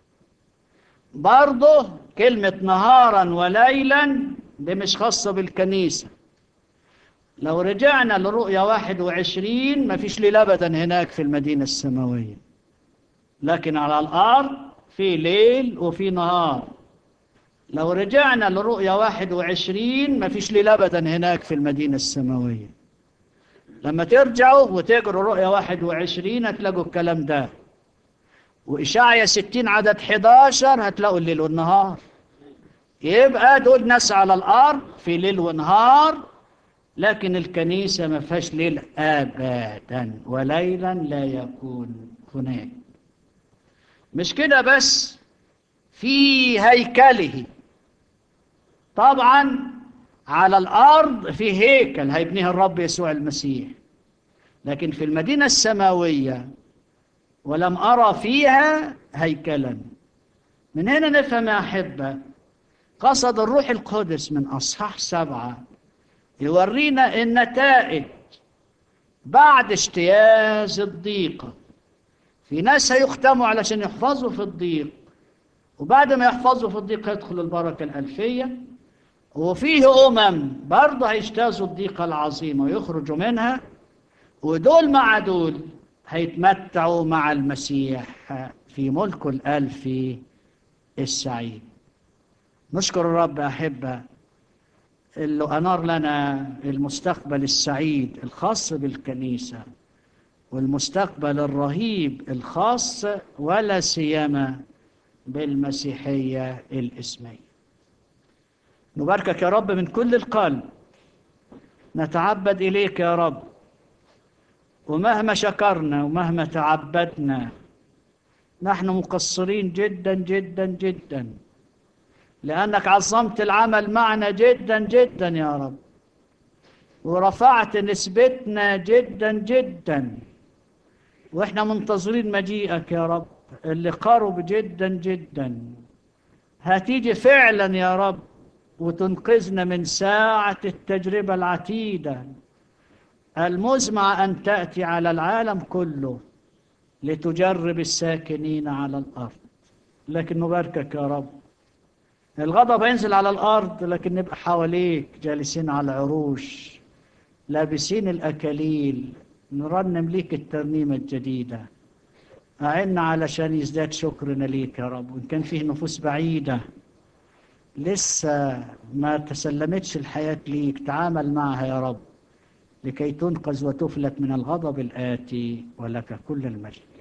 برضه كلمة نهارا وليلا دي مش خاصة بالكنيسة. لو رجعنا لرؤيا واحد وعشرين ما فيش ليل أبدا هناك في المدينة السماوية، لكن على الأرض في ليل وفي نهار. لو رجعنا لرؤيا واحد وعشرين ما فيش ليل أبدا هناك في المدينة السماوية. لما ترجعوا وتقروا رؤيا واحد وعشرين هتلاقوا الكلام ده، وإشعيا ستين عدد حداشر هتلاقوا الليل والنهار. يبقى دول ناس على الأرض في ليل ونهار، لكن الكنيسة ما فيهاش ليل أبدا وليلا لا يكون هناك. مش كده بس، في هيكله طبعا على الأرض في هيكل هيبنيه الرب يسوع المسيح، لكن في المدينة السماوية ولم أرى فيها هيكلا. من هنا نفهم يا أحبة قصد الروح القدس من أصحاح سبعة يورينا النتائج بعد اجتياز الضيقة. في ناس هيختموا علشان يحفظوا في الضيق، وبعد ما يحفظوا في الضيق يدخل البركة الألفية. وفيه أمم برضه هيجتازوا الضيقة العظيمة ويخرجوا منها، ودول مع دول هيتمتعوا مع المسيح في ملكه الألفي السعيد. نشكر الرب أحبة اللي أنار لنا المستقبل السعيد الخاص بالكنيسة، والمستقبل الرهيب الخاص ولا سيما بالمسيحية الإسمية. نباركك يا رب من كل القلب، نتعبد إليك يا رب، ومهما شكرنا ومهما تعبدنا نحن مقصرين جدا جدا جدا، لأنك عظمت العمل معنا جدا جدا يا رب، ورفعت نسبتنا جدا جدا، وإحنا منتظرين مجيئك يا رب اللي قرب جدا جدا. هتيجي فعلا يا رب وتنقذنا من ساعة التجربة العتيدة المزمع أن تأتي على العالم كله لتجرب الساكنين على الأرض. لكن نباركك يا رب، الغضب ينزل على الأرض لكن نبقى حواليك جالسين على العروش لابسين الأكاليل نرنم ليك الترنيمة الجديدة. أعنا علشان يزداد شكرنا ليك يا رب. وإن كان فيه نفوس بعيدة لسه ما تسلمتش الحياة ليك، تعامل معها يا رب لكي تنقذ وتفلت من الغضب الآتي، ولك كل المجد.